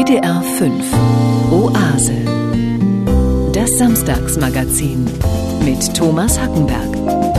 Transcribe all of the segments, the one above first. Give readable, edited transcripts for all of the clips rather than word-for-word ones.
WDR 5 Oase. Das Samstagsmagazin mit Thomas Hackenberg.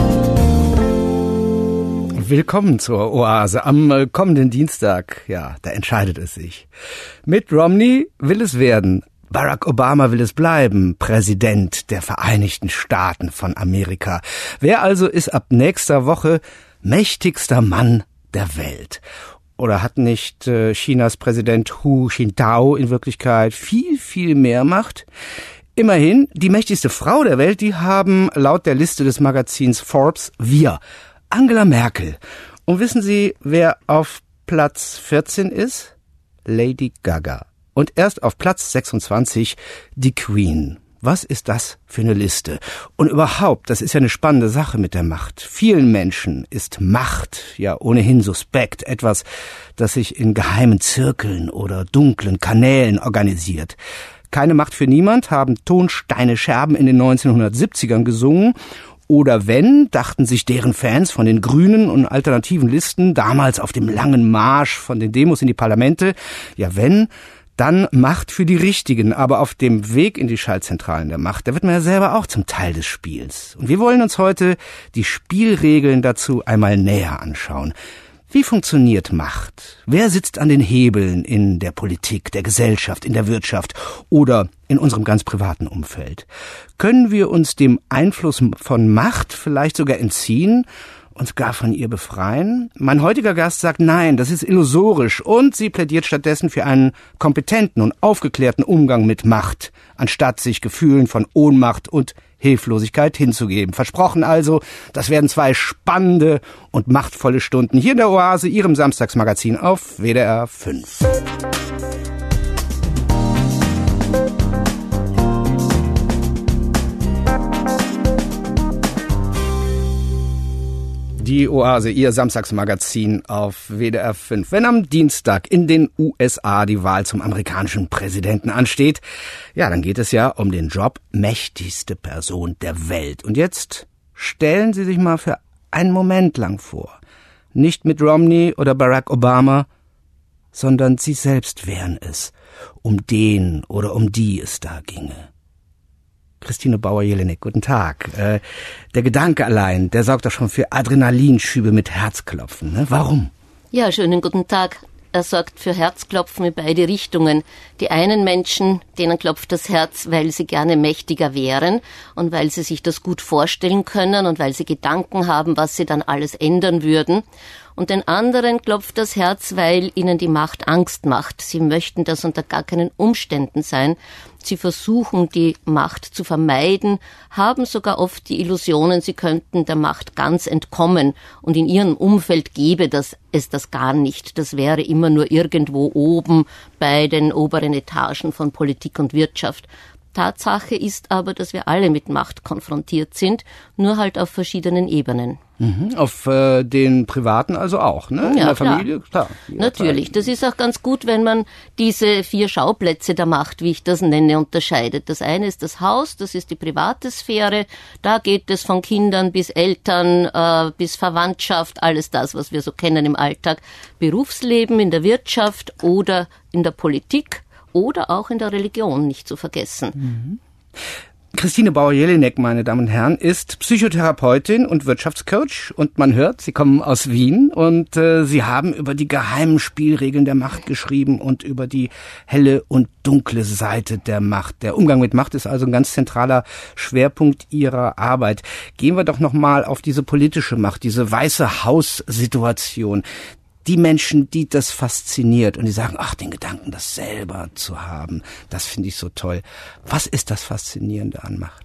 Willkommen zur Oase am kommenden Dienstag. Ja, da entscheidet es sich. Mitt Romney will es werden. Barack Obama will es bleiben, Präsident der Vereinigten Staaten von Amerika. Wer also ist ab nächster Woche mächtigster Mann der Welt? Oder hat nicht Chinas Präsident Hu Jintao in Wirklichkeit viel mehr Macht? Immerhin, die mächtigste Frau der Welt, die haben laut der Liste des Magazins Forbes wir, Angela Merkel. Und wissen Sie, wer auf Platz 14 ist? Lady Gaga. Und erst auf Platz 26 die Queen. Was ist das für eine Liste? Und überhaupt, das ist ja eine spannende Sache mit der Macht. Vielen Menschen ist Macht ja ohnehin suspekt. Etwas, das sich in geheimen Zirkeln oder dunklen Kanälen organisiert. Keine Macht für niemand haben Tonsteine Scherben in den 1970ern gesungen. Oder wenn, dachten sich deren Fans von den grünen und alternativen Listen damals auf dem langen Marsch von den Demos in die Parlamente, ja wenn, dann Macht für die Richtigen, aber auf dem Weg in die Schaltzentralen der Macht, da wird man ja selber auch zum Teil des Spiels. Und wir wollen uns heute die Spielregeln dazu einmal näher anschauen. Wie funktioniert Macht? Wer sitzt an den Hebeln in der Politik, der Gesellschaft, in der Wirtschaft oder in unserem ganz privaten Umfeld? Können wir uns dem Einfluss von Macht vielleicht sogar entziehen? Uns gar von ihr befreien? Mein heutiger Gast sagt nein, das ist illusorisch und sie plädiert stattdessen für einen kompetenten und aufgeklärten Umgang mit Macht, anstatt sich Gefühlen von Ohnmacht und Hilflosigkeit hinzugeben. Versprochen also, das werden 2 spannende und machtvolle Stunden hier in der Oase, Ihrem Samstagsmagazin auf WDR 5. Die Oase, Ihr Samstagsmagazin auf WDR 5. Wenn am Dienstag in den USA die Wahl zum amerikanischen Präsidenten ansteht, ja, dann geht es ja um den Job mächtigste Person der Welt. Und jetzt stellen Sie sich mal für einen Moment lang vor, nicht Mitt Romney oder Barack Obama, sondern Sie selbst wären es, um den oder um die es da ginge. Christine Bauer-Jelinek, guten Tag. Der Gedanke allein, der sorgt doch schon für Adrenalinschübe mit Herzklopfen. Ne? Warum? Ja, schönen guten Tag. Er sorgt für Herzklopfen in beide Richtungen. Die einen Menschen, denen klopft das Herz, weil sie gerne mächtiger wären und weil sie sich das gut vorstellen können und weil sie Gedanken haben, was sie dann alles ändern würden. Und den anderen klopft das Herz, weil ihnen die Macht Angst macht. Sie möchten das unter gar keinen Umständen sein. Sie versuchen, die Macht zu vermeiden, haben sogar oft die Illusionen, sie könnten der Macht ganz entkommen. Und in ihrem Umfeld gäbe es das gar nicht. Das wäre immer nur irgendwo oben bei den oberen Etagen von Politik und Wirtschaft. Tatsache ist aber, dass wir alle mit Macht konfrontiert sind, nur halt auf verschiedenen Ebenen. Auf den privaten also auch, ne? In Ja, der Familie? Klar. Natürlich. Das ist auch ganz gut, wenn man diese 4 Schauplätze der Macht, wie ich das nenne, unterscheidet. Das eine ist das Haus, das ist die private Sphäre. Da geht es von Kindern bis Eltern, bis Verwandtschaft, alles das, was wir so kennen im Alltag. Berufsleben, in der Wirtschaft oder in der Politik. Oder auch in der Religion, nicht zu vergessen. Christine Bauer-Jelinek, meine Damen und Herren, ist Psychotherapeutin und Wirtschaftscoach. Und man hört, Sie kommen aus Wien und Sie haben über die geheimen Spielregeln der Macht geschrieben und über die helle und dunkle Seite der Macht. Der Umgang mit Macht ist also ein ganz zentraler Schwerpunkt Ihrer Arbeit. Gehen wir doch nochmal auf diese politische Macht, diese Weiße Haus-Situation. Die Menschen, die das fasziniert und die sagen, ach, den Gedanken, das selber zu haben, das finde ich so toll. Was ist das Faszinierende an Macht?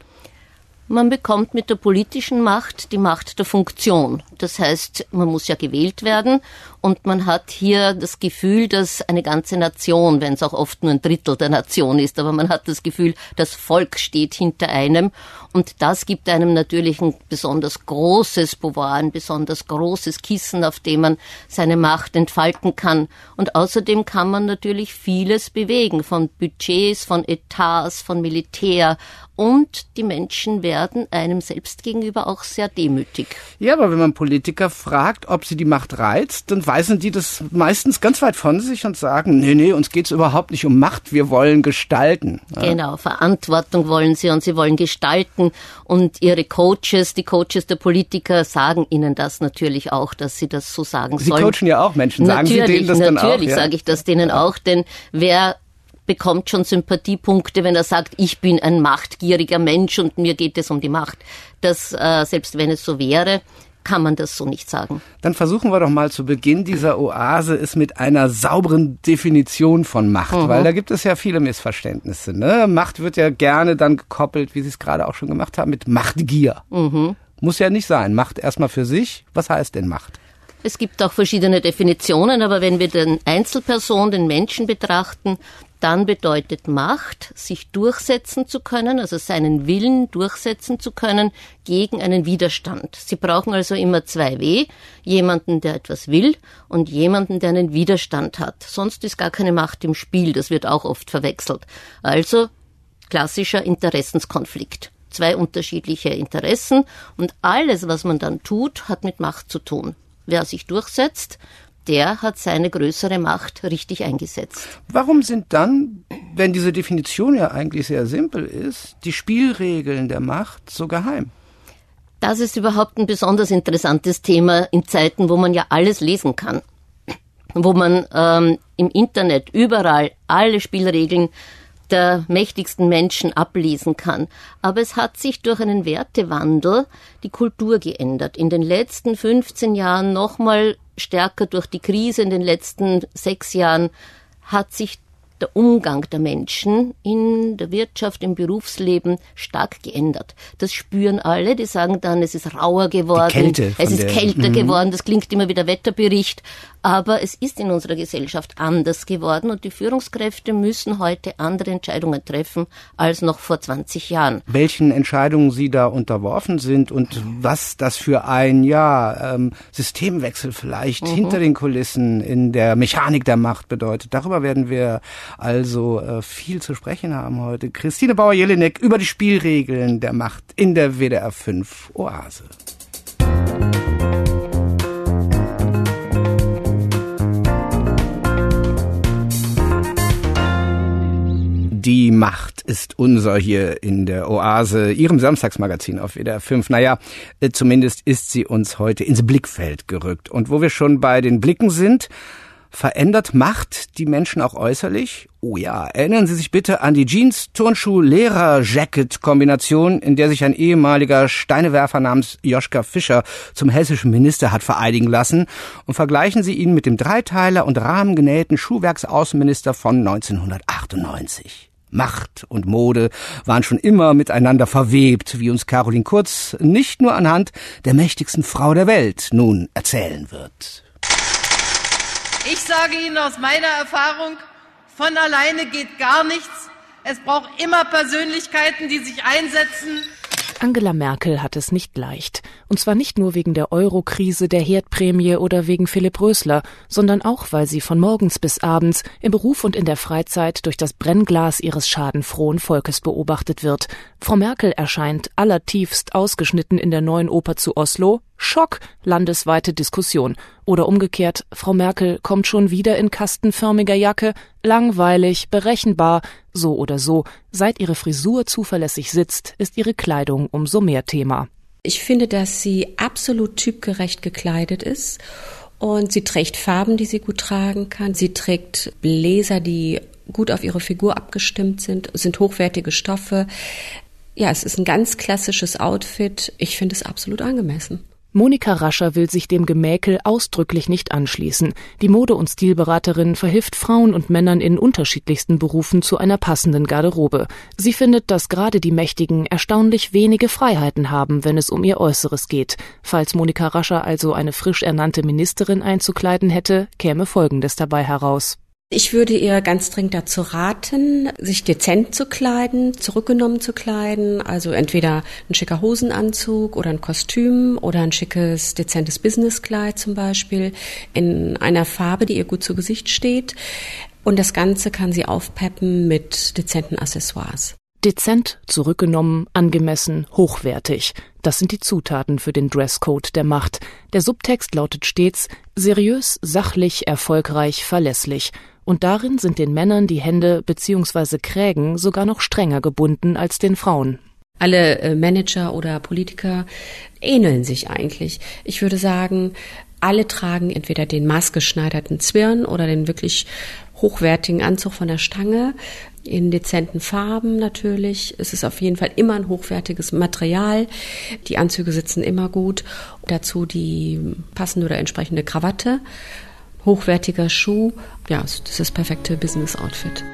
Man bekommt mit der politischen Macht die Macht der Funktion. Das heißt, man muss ja gewählt werden und man hat hier das Gefühl, dass eine ganze Nation, wenn es auch oft nur ein Drittel der Nation ist, aber man hat das Gefühl, das Volk steht hinter einem und das gibt einem natürlich ein besonders großes Pouvoir, ein besonders großes Kissen, auf dem man seine Macht entfalten kann. Und außerdem kann man natürlich vieles bewegen, von Budgets, von Etats, von Militär. Und die Menschen werden einem selbst gegenüber auch sehr demütig. Ja, aber wenn man Politiker fragt, ob sie die Macht reizt, dann weisen die das meistens ganz weit von sich und sagen, nee, uns geht's überhaupt nicht um Macht, wir wollen gestalten. Ja. Genau, Verantwortung wollen sie und sie wollen gestalten und ihre Coaches, die Coaches der Politiker sagen ihnen das natürlich auch, dass sie das so sagen sollen. Sie coachen ja auch Menschen, sagen Sie denen das dann auch? Natürlich sage ich das denen auch, denn wer bekommt schon Sympathiepunkte, wenn er sagt, ich bin ein machtgieriger Mensch und mir geht es um die Macht. Das, selbst wenn es so wäre, kann man das so nicht sagen. Dann versuchen wir doch mal zu Beginn dieser Oase es mit einer sauberen Definition von Macht, weil da gibt es ja viele Missverständnisse. Ne? Macht wird ja gerne dann gekoppelt, wie Sie es gerade auch schon gemacht haben, mit Machtgier. Muss ja nicht sein. Macht erstmal für sich. Was heißt denn Macht? Es gibt auch verschiedene Definitionen, aber wenn wir den Einzelperson, den Menschen betrachten, dann bedeutet Macht, sich durchsetzen zu können, also seinen Willen durchsetzen zu können gegen einen Widerstand. Sie brauchen also immer 2 W, jemanden, der etwas will und jemanden, der einen Widerstand hat. Sonst ist gar keine Macht im Spiel, das wird auch oft verwechselt. Also klassischer Interessenskonflikt. 2 unterschiedliche Interessen und alles, was man dann tut, hat mit Macht zu tun. Wer sich durchsetzt, der hat seine größere Macht richtig eingesetzt. Warum sind dann, wenn diese Definition ja eigentlich sehr simpel ist, die Spielregeln der Macht so geheim? Das ist überhaupt ein besonders interessantes Thema in Zeiten, wo man ja alles lesen kann. Wo man im Internet überall alle Spielregeln der mächtigsten Menschen ablesen kann. Aber es hat sich durch einen Wertewandel die Kultur geändert. In den letzten 15 Jahren nochmal stärker durch die Krise, in den letzten 6 Jahren hat sich der Umgang der Menschen in der Wirtschaft, im Berufsleben stark geändert. Das spüren alle, die sagen dann, es ist rauer geworden, es ist kälter geworden, das klingt immer wie der Wetterbericht, aber es ist in unserer Gesellschaft anders geworden und die Führungskräfte müssen heute andere Entscheidungen treffen als noch vor 20 Jahren. Welchen Entscheidungen Sie da unterworfen sind und was das für ein Systemwechsel vielleicht hinter den Kulissen in der Mechanik der Macht bedeutet, darüber werden wir also viel zu sprechen haben heute. Christine Bauer-Jelinek über die Spielregeln der Macht in der WDR 5 Oase. Die Macht ist unser hier in der Oase, Ihrem Samstagsmagazin auf WDR 5. Naja, zumindest ist sie uns heute ins Blickfeld gerückt. Und wo wir schon bei den Blicken sind, verändert Macht die Menschen auch äußerlich? Oh ja, erinnern Sie sich bitte an die Jeans-Turnschuh-Lehrer-Jacket-Kombination, in der sich ein ehemaliger Steinewerfer namens Joschka Fischer zum hessischen Minister hat vereidigen lassen und vergleichen Sie ihn mit dem Dreiteiler und rahmengenähten Schuhwerksaußenminister von 1998. Macht und Mode waren schon immer miteinander verwebt, wie uns Caroline Kurz nicht nur anhand der mächtigsten Frau der Welt nun erzählen wird. Ich sage Ihnen aus meiner Erfahrung, von alleine geht gar nichts. Es braucht immer Persönlichkeiten, die sich einsetzen. Angela Merkel hat es nicht leicht. Und zwar nicht nur wegen der Euro-Krise, der Herdprämie oder wegen Philipp Rösler, sondern auch, weil sie von morgens bis abends im Beruf und in der Freizeit durch das Brennglas ihres schadenfrohen Volkes beobachtet wird. Frau Merkel erscheint allertiefst ausgeschnitten in der neuen Oper zu Oslo. Schock, landesweite Diskussion. Oder umgekehrt, Frau Merkel kommt schon wieder in kastenförmiger Jacke, langweilig, berechenbar. So oder so, seit ihre Frisur zuverlässig sitzt, ist ihre Kleidung umso mehr Thema. Ich finde, dass sie absolut typgerecht gekleidet ist und sie trägt Farben, die sie gut tragen kann. Sie trägt Bläser, die gut auf ihre Figur abgestimmt sind hochwertige Stoffe. Ja, es ist ein ganz klassisches Outfit. Ich finde es absolut angemessen. Monika Rascher will sich dem Gemäkel ausdrücklich nicht anschließen. Die Mode- und Stilberaterin verhilft Frauen und Männern in unterschiedlichsten Berufen zu einer passenden Garderobe. Sie findet, dass gerade die Mächtigen erstaunlich wenige Freiheiten haben, wenn es um ihr Äußeres geht. Falls Monika Rascher also eine frisch ernannte Ministerin einzukleiden hätte, käme Folgendes dabei heraus. Ich würde ihr ganz dringend dazu raten, sich dezent zu kleiden, zurückgenommen zu kleiden, also entweder ein schicker Hosenanzug oder ein Kostüm oder ein schickes, dezentes Businesskleid zum Beispiel, in einer Farbe, die ihr gut zu Gesicht steht. Und das Ganze kann sie aufpeppen mit dezenten Accessoires. Dezent, zurückgenommen, angemessen, hochwertig. Das sind die Zutaten für den Dresscode der Macht. Der Subtext lautet stets: seriös, sachlich, erfolgreich, verlässlich. Und darin sind den Männern die Hände bzw. Krägen sogar noch strenger gebunden als den Frauen. Alle Manager oder Politiker ähneln sich eigentlich. Ich würde sagen, alle tragen entweder den maßgeschneiderten Zwirn oder den wirklich hochwertigen Anzug von der Stange, in dezenten Farben natürlich. Es ist auf jeden Fall immer ein hochwertiges Material. Die Anzüge sitzen immer gut. Dazu die passende oder entsprechende Krawatte, hochwertiger Schuh. Ja, das ist das perfekte Business-Outfit.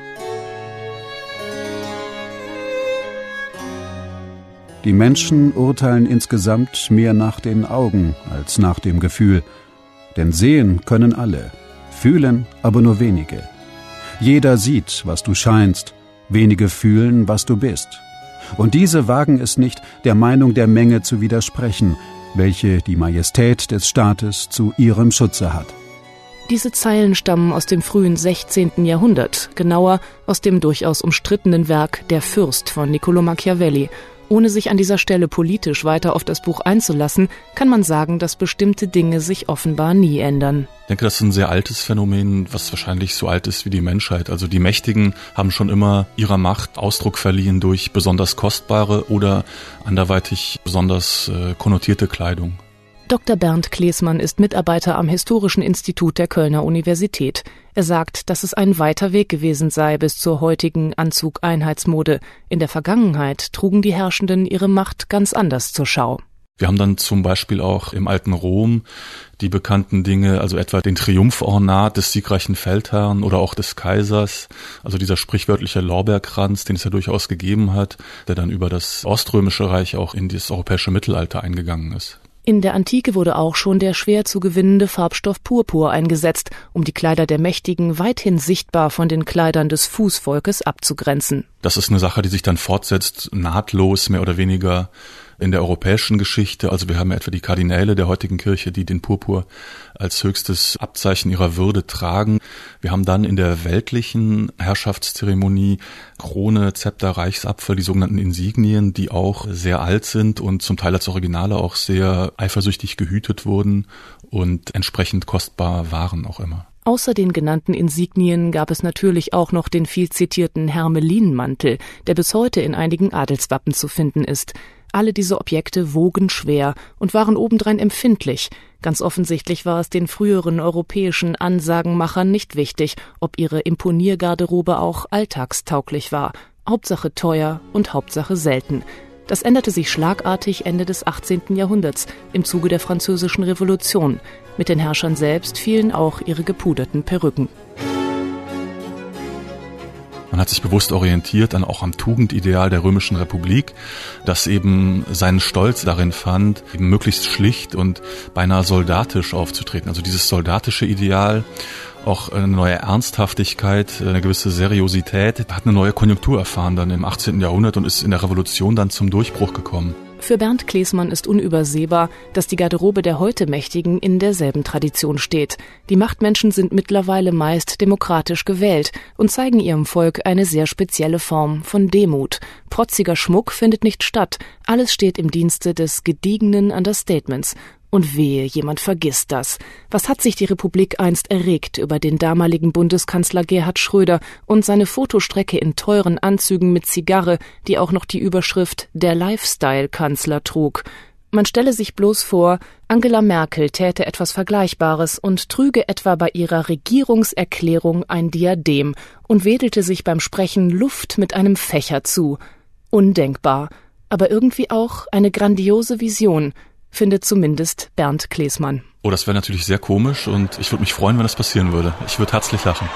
Die Menschen urteilen insgesamt mehr nach den Augen als nach dem Gefühl. Denn sehen können alle, fühlen aber nur wenige. Jeder sieht, was du scheinst, wenige fühlen, was du bist. Und diese wagen es nicht, der Meinung der Menge zu widersprechen, welche die Majestät des Staates zu ihrem Schutze hat. Diese Zeilen stammen aus dem frühen 16. Jahrhundert, genauer aus dem durchaus umstrittenen Werk Der Fürst von Niccolò Machiavelli. Ohne sich an dieser Stelle politisch weiter auf das Buch einzulassen, kann man sagen, dass bestimmte Dinge sich offenbar nie ändern. Ich denke, das ist ein sehr altes Phänomen, was wahrscheinlich so alt ist wie die Menschheit. Also die Mächtigen haben schon immer ihrer Macht Ausdruck verliehen durch besonders kostbare oder anderweitig besonders konnotierte Kleidung. Dr. Bernd Klesmann ist Mitarbeiter am Historischen Institut der Kölner Universität. Er sagt, dass es ein weiter Weg gewesen sei bis zur heutigen Anzug-Einheitsmode. In der Vergangenheit trugen die Herrschenden ihre Macht ganz anders zur Schau. Wir haben dann zum Beispiel auch im alten Rom die bekannten Dinge, also etwa den Triumpphornat des siegreichen Feldherrn oder auch des Kaisers, also dieser sprichwörtliche Lorbeerkranz, den es ja durchaus gegeben hat, der dann über das Oströmische Reich auch in das europäische Mittelalter eingegangen ist. In der Antike wurde auch schon der schwer zu gewinnende Farbstoff Purpur eingesetzt, um die Kleider der Mächtigen weithin sichtbar von den Kleidern des Fußvolkes abzugrenzen. Das ist eine Sache, die sich dann fortsetzt, nahtlos mehr oder weniger in der europäischen Geschichte. Also wir haben etwa die Kardinäle der heutigen Kirche, die den Purpur als höchstes Abzeichen ihrer Würde tragen. Wir haben dann in der weltlichen Herrschaftszeremonie Krone, Zepter, Reichsapfel, die sogenannten Insignien, die auch sehr alt sind und zum Teil als Originale auch sehr eifersüchtig gehütet wurden und entsprechend kostbar waren auch immer. Außer den genannten Insignien gab es natürlich auch noch den viel zitierten Hermelinmantel, der bis heute in einigen Adelswappen zu finden ist. Alle diese Objekte wogen schwer und waren obendrein empfindlich. Ganz offensichtlich war es den früheren europäischen Ansagenmachern nicht wichtig, ob ihre Imponiergarderobe auch alltagstauglich war. Hauptsache teuer und Hauptsache selten. Das änderte sich schlagartig Ende des 18. Jahrhunderts im Zuge der Französischen Revolution. Mit den Herrschern selbst fielen auch ihre gepuderten Perücken. Man hat sich bewusst orientiert auch am Tugendideal der Römischen Republik, das eben seinen Stolz darin fand, eben möglichst schlicht und beinahe soldatisch aufzutreten. Also dieses soldatische Ideal, auch eine neue Ernsthaftigkeit, eine gewisse Seriosität, hat eine neue Konjunktur erfahren dann im 18. Jahrhundert und ist in der Revolution dann zum Durchbruch gekommen. Für Bernd Klesmann ist unübersehbar, dass die Garderobe der heute Mächtigen in derselben Tradition steht. Die Machtmenschen sind mittlerweile meist demokratisch gewählt und zeigen ihrem Volk eine sehr spezielle Form von Demut. Protziger Schmuck findet nicht statt, alles steht im Dienste des gediegenen Understatements. Und wehe, jemand vergisst das. Was hat sich die Republik einst erregt über den damaligen Bundeskanzler Gerhard Schröder und seine Fotostrecke in teuren Anzügen mit Zigarre, die auch noch die Überschrift »Der Lifestyle-Kanzler« trug. Man stelle sich bloß vor, Angela Merkel täte etwas Vergleichbares und trüge etwa bei ihrer Regierungserklärung ein Diadem und wedelte sich beim Sprechen Luft mit einem Fächer zu. Undenkbar, aber irgendwie auch eine grandiose Vision, findet zumindest Bernd Klesmann. Oh, das wäre natürlich sehr komisch und ich würde mich freuen, wenn das passieren würde. Ich würde herzlich lachen.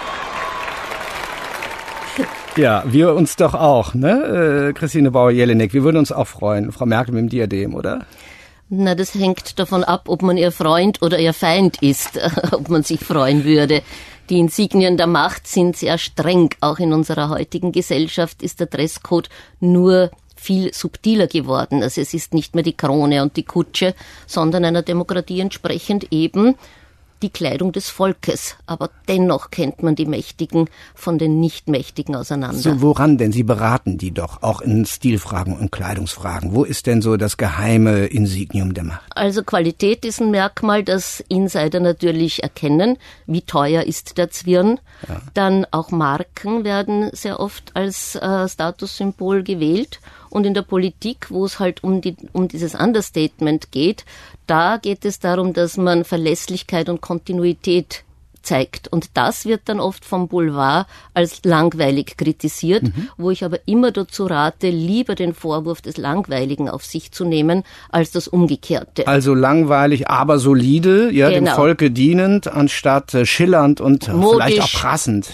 Ja, wir uns doch auch, ne? Christine Bauer-Jelinek, wir würden uns auch freuen. Frau Merkel mit dem Diadem, oder? Na, das hängt davon ab, ob man ihr Freund oder ihr Feind ist, ob man sich freuen würde. Die Insignien der Macht sind sehr streng. Auch in unserer heutigen Gesellschaft ist der Dresscode nur viel subtiler geworden. Also es ist nicht mehr die Krone und die Kutsche, sondern einer Demokratie entsprechend eben die Kleidung des Volkes. Aber dennoch kennt man die Mächtigen von den Nicht-Mächtigen auseinander. So, woran denn? Sie beraten die doch, auch in Stilfragen und Kleidungsfragen. Wo ist denn so das geheime Insignium der Macht? Also Qualität ist ein Merkmal, das Insider natürlich erkennen. Wie teuer ist der Zwirn? Ja. Dann auch Marken werden sehr oft als Statussymbol gewählt. Und in der Politik, wo es halt um dieses Understatement geht, da geht es darum, dass man Verlässlichkeit und Kontinuität zeigt. Und das wird dann oft vom Boulevard als langweilig kritisiert, wo ich aber immer dazu rate, lieber den Vorwurf des Langweiligen auf sich zu nehmen, als das Umgekehrte. Also langweilig, aber solide, ja, genau. Dem Volke dienend, anstatt schillernd und modisch. Vielleicht auch prassend.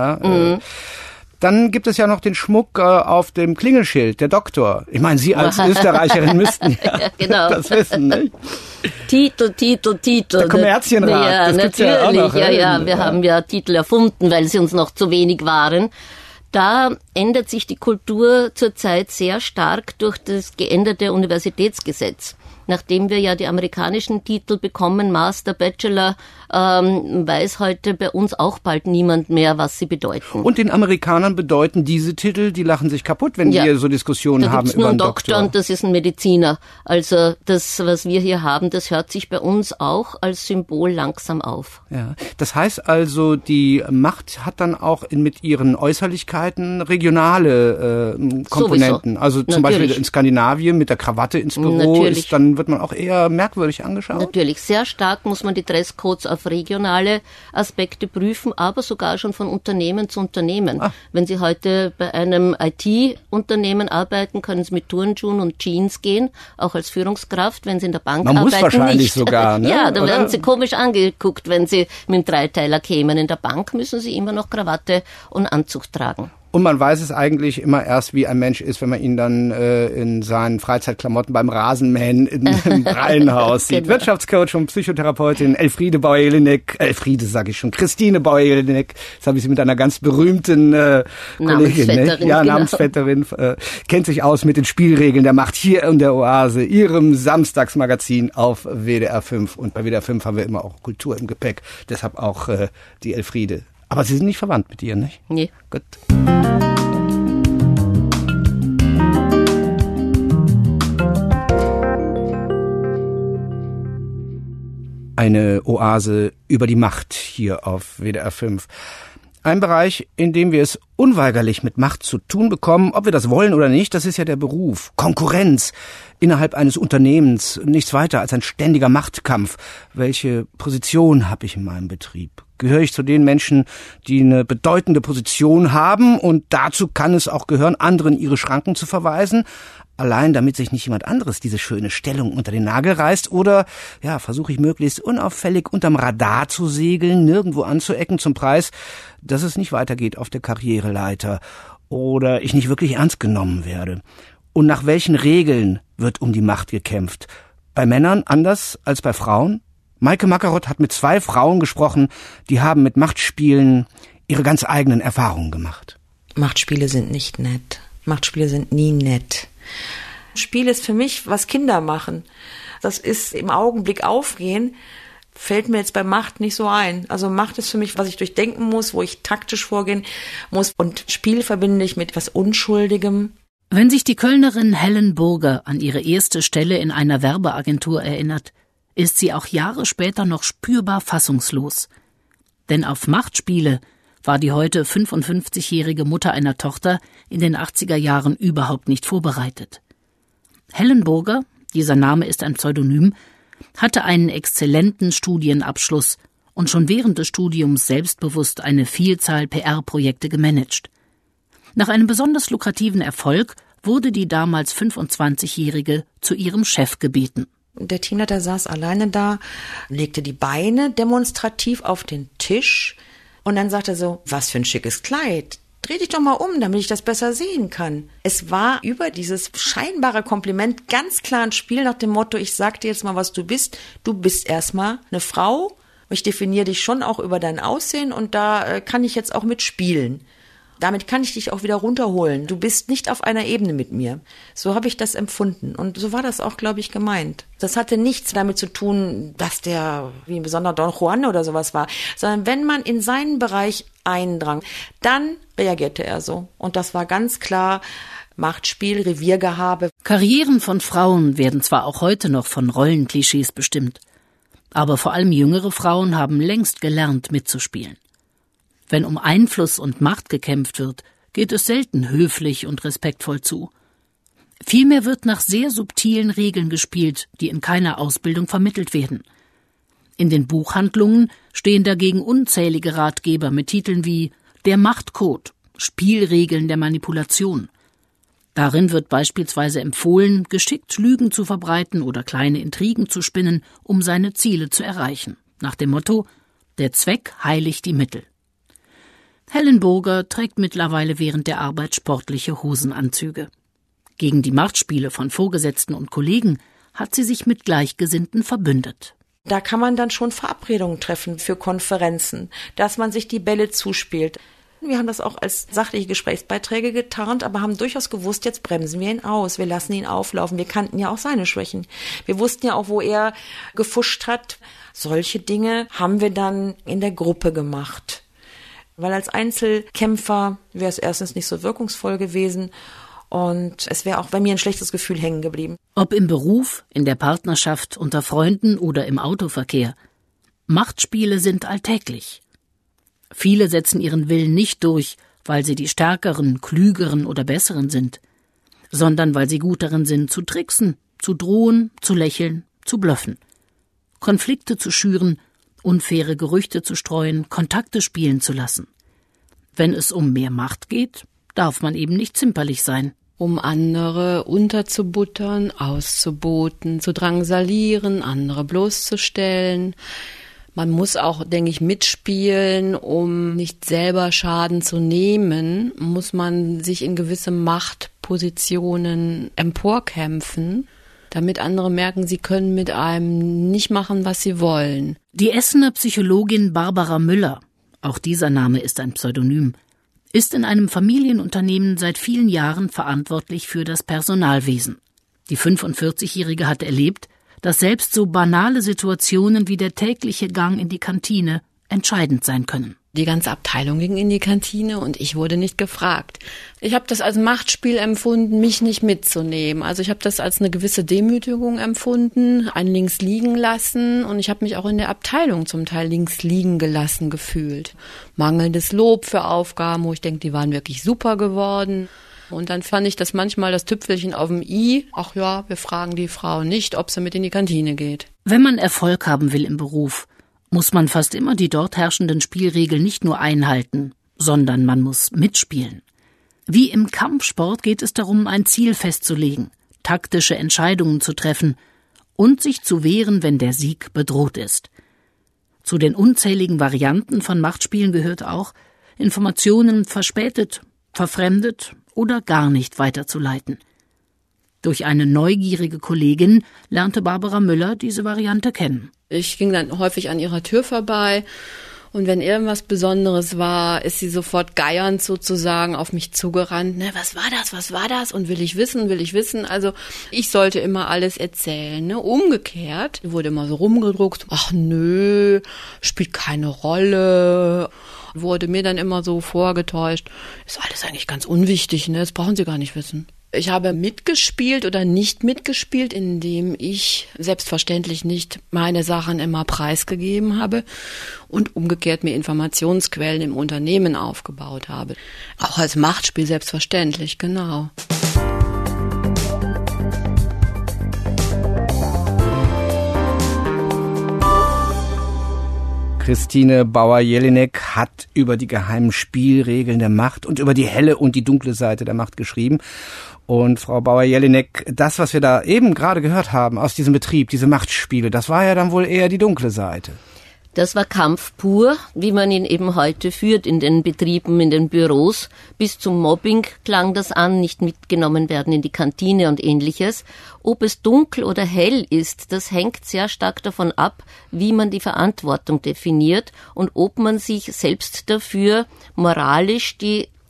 Dann gibt es ja noch den Schmuck auf dem Klingelschild, der Doktor. Ich meine, Sie als Österreicherin müssten ja genau. Das wissen, nicht? Titel. Der Kommerzienrat, ja, das gibt's ja auch noch. Ja, wir haben ja Titel erfunden, weil sie uns noch zu wenig waren. Da ändert sich die Kultur zurzeit sehr stark durch das geänderte Universitätsgesetz. Nachdem wir ja die amerikanischen Titel bekommen, Master, Bachelor, weiß heute bei uns auch bald niemand mehr, was sie bedeuten. Und den Amerikanern bedeuten diese Titel, die lachen sich kaputt, wenn wir so Diskussionen haben über einen Doktor. Und das ist ein Mediziner. Also das, was wir hier haben, das hört sich bei uns auch als Symbol langsam auf. Ja, das heißt also, die Macht hat dann auch mit ihren Äußerlichkeiten regionale Komponenten. Sowieso. Also zum Beispiel in Skandinavien mit der Krawatte ins Büro ist dann wird man auch eher merkwürdig angeschaut? Natürlich, sehr stark muss man die Dresscodes auf regionale Aspekte prüfen, aber sogar schon von Unternehmen zu Unternehmen. Wenn Sie heute bei einem IT-Unternehmen arbeiten, können Sie mit Turnschuhen und Jeans gehen, auch als Führungskraft. Wenn Sie in der Bank arbeiten, muss wahrscheinlich nicht. Sogar, ne? Ja, da werden Sie komisch angeguckt, wenn Sie mit dem Dreiteiler kämen. In der Bank müssen Sie immer noch Krawatte und Anzug tragen. Und man weiß es eigentlich immer erst, wie ein Mensch ist, wenn man ihn dann in seinen Freizeitklamotten beim Rasenmähen im Reihenhaus sieht. Genau. Wirtschaftscoach und Psychotherapeutin Elfriede Bauer-Jelinek, Christine Bauer-Jelinek, das habe ich sie mit einer ganz berühmten Kollegin, ne? Ja, genau. Namensvetterin, kennt sich aus mit den Spielregeln der Macht hier in der Oase, ihrem Samstagsmagazin auf WDR 5. Und bei WDR 5 haben wir immer auch Kultur im Gepäck, deshalb auch die Elfriede. Aber Sie sind nicht verwandt mit ihr, nicht? Nee. Gut. Eine Oase über die Macht hier auf WDR 5. Ein Bereich, in dem wir es unweigerlich mit Macht zu tun bekommen, ob wir das wollen oder nicht, das ist ja der Beruf. Konkurrenz innerhalb eines Unternehmens, nichts weiter als ein ständiger Machtkampf. Welche Position habe ich in meinem Betrieb? Gehöre ich zu den Menschen, die eine bedeutende Position haben, und dazu kann es auch gehören, anderen ihre Schranken zu verweisen, allein damit sich nicht jemand anderes diese schöne Stellung unter den Nagel reißt, oder versuche ich möglichst unauffällig unterm Radar zu segeln, nirgendwo anzuecken zum Preis, dass es nicht weitergeht auf der Karriereleiter oder ich nicht wirklich ernst genommen werde. Und nach welchen Regeln wird um die Macht gekämpft? Bei Männern anders als bei Frauen? Maike Mackeroth hat mit 2 Frauen gesprochen, die haben mit Machtspielen ihre ganz eigenen Erfahrungen gemacht. Machtspiele sind nicht nett. Machtspiele sind nie nett. Spiel ist für mich, was Kinder machen. Das ist im Augenblick aufgehen, fällt mir jetzt bei Macht nicht so ein. Also Macht ist für mich, was ich durchdenken muss, wo ich taktisch vorgehen muss. Und Spiel verbinde ich mit etwas Unschuldigem. Wenn sich die Kölnerin Helen Burger an ihre erste Stelle in einer Werbeagentur erinnert, ist sie auch Jahre später noch spürbar fassungslos. Denn auf Machtspiele war die heute 55-jährige Mutter einer Tochter in den 80er Jahren überhaupt nicht vorbereitet. Helen Burger, dieser Name ist ein Pseudonym, hatte einen exzellenten Studienabschluss und schon während des Studiums selbstbewusst eine Vielzahl PR-Projekte gemanagt. Nach einem besonders lukrativen Erfolg wurde die damals 25-Jährige zu ihrem Chef gebeten. Der Teamleiter saß alleine da, legte die Beine demonstrativ auf den Tisch und dann sagte er so, was für ein schickes Kleid. Dreh dich doch mal um, damit ich das besser sehen kann. Es war über dieses scheinbare Kompliment ganz klar ein Spiel nach dem Motto, ich sag dir jetzt mal, was du bist. Du bist erstmal eine Frau. Ich definiere dich schon auch über dein Aussehen und da kann ich jetzt auch mitspielen. Damit kann ich dich auch wieder runterholen. Du bist nicht auf einer Ebene mit mir. So habe ich das empfunden. Und so war das auch, glaube ich, gemeint. Das hatte nichts damit zu tun, dass der wie ein besonderer Don Juan oder sowas war, sondern wenn man in seinen Bereich eindrang, dann reagierte er so. Und das war ganz klar Machtspiel, Reviergehabe. Karrieren von Frauen werden zwar auch heute noch von Rollenklischees bestimmt, aber vor allem jüngere Frauen haben längst gelernt, mitzuspielen. Wenn um Einfluss und Macht gekämpft wird, geht es selten höflich und respektvoll zu. Vielmehr wird nach sehr subtilen Regeln gespielt, die in keiner Ausbildung vermittelt werden. In den Buchhandlungen stehen dagegen unzählige Ratgeber mit Titeln wie »Der Machtcode«, »Spielregeln der Manipulation«. Darin wird beispielsweise empfohlen, geschickt Lügen zu verbreiten oder kleine Intrigen zu spinnen, um seine Ziele zu erreichen. Nach dem Motto »Der Zweck heiligt die Mittel«. Helen Burger trägt mittlerweile während der Arbeit sportliche Hosenanzüge. Gegen die Machtspiele von Vorgesetzten und Kollegen hat sie sich mit Gleichgesinnten verbündet. Da kann man dann schon Verabredungen treffen für Konferenzen, dass man sich die Bälle zuspielt. Wir haben das auch als sachliche Gesprächsbeiträge getarnt, aber haben durchaus gewusst, jetzt bremsen wir ihn aus, wir lassen ihn auflaufen. Wir kannten ja auch seine Schwächen. Wir wussten ja auch, wo er gefuscht hat. Solche Dinge haben wir dann in der Gruppe gemacht. Weil als Einzelkämpfer wäre es erstens nicht so wirkungsvoll gewesen und es wäre auch bei mir ein schlechtes Gefühl hängen geblieben. Ob im Beruf, in der Partnerschaft, unter Freunden oder im Autoverkehr. Machtspiele sind alltäglich. Viele setzen ihren Willen nicht durch, weil sie die Stärkeren, Klügeren oder Besseren sind, sondern weil sie gut darin sind, zu tricksen, zu drohen, zu lächeln, zu bluffen, Konflikte zu schüren, unfaire Gerüchte zu streuen, Kontakte spielen zu lassen. Wenn es um mehr Macht geht, darf man eben nicht zimperlich sein. Um andere unterzubuttern, auszuboten, zu drangsalieren, andere bloßzustellen. Man muss auch, denke ich, mitspielen, um nicht selber Schaden zu nehmen, muss man sich in gewisse Machtpositionen emporkämpfen, damit andere merken, sie können mit einem nicht machen, was sie wollen. Die Essener Psychologin Barbara Müller, auch dieser Name ist ein Pseudonym, ist in einem Familienunternehmen seit vielen Jahren verantwortlich für das Personalwesen. Die 45-Jährige hat erlebt, dass selbst so banale Situationen wie der tägliche Gang in die Kantine entscheidend sein können. Die ganze Abteilung ging in die Kantine und ich wurde nicht gefragt. Ich habe das als Machtspiel empfunden, mich nicht mitzunehmen. Also ich habe das als eine gewisse Demütigung empfunden, ein links liegen lassen, und ich habe mich auch in der Abteilung zum Teil links liegen gelassen gefühlt. Mangelndes Lob für Aufgaben, wo ich denke, die waren wirklich super geworden. Und dann fand ich das manchmal das Tüpfelchen auf dem i. Ach ja, wir fragen die Frau nicht, ob sie mit in die Kantine geht. Wenn man Erfolg haben will im Beruf, muss man fast immer die dort herrschenden Spielregeln nicht nur einhalten, sondern man muss mitspielen. Wie im Kampfsport geht es darum, ein Ziel festzulegen, taktische Entscheidungen zu treffen und sich zu wehren, wenn der Sieg bedroht ist. Zu den unzähligen Varianten von Machtspielen gehört auch, Informationen verspätet, verfremdet oder gar nicht weiterzuleiten. Durch eine neugierige Kollegin lernte Barbara Müller diese Variante kennen. Ich ging dann häufig an ihrer Tür vorbei und wenn irgendwas Besonderes war, ist sie sofort geiernd sozusagen auf mich zugerannt. Ne, was war das? Und will ich wissen? Also ich sollte immer alles erzählen. Ne? Umgekehrt wurde immer so rumgedruckt. Ach nö, spielt keine Rolle. Wurde mir dann immer so vorgetäuscht. Ist alles eigentlich ganz unwichtig, ne? Das brauchen Sie gar nicht wissen. Ich habe mitgespielt oder nicht mitgespielt, indem ich selbstverständlich nicht meine Sachen immer preisgegeben habe und umgekehrt mir Informationsquellen im Unternehmen aufgebaut habe. Auch als Machtspiel selbstverständlich, genau. Christine Bauer-Jelinek hat über die geheimen Spielregeln der Macht und über die helle und die dunkle Seite der Macht geschrieben. Und Frau Bauer-Jelinek, das, was wir da eben gerade gehört haben aus diesem Betrieb, diese Machtspiele, das war ja dann wohl eher die dunkle Seite. Das war Kampf pur, wie man ihn eben heute führt in den Betrieben, in den Büros. Bis zum Mobbing klang das an, nicht mitgenommen werden in die Kantine und Ähnliches. Ob es dunkel oder hell ist, das hängt sehr stark davon ab, wie man die Verantwortung definiert und ob man sich selbst dafür moralisch die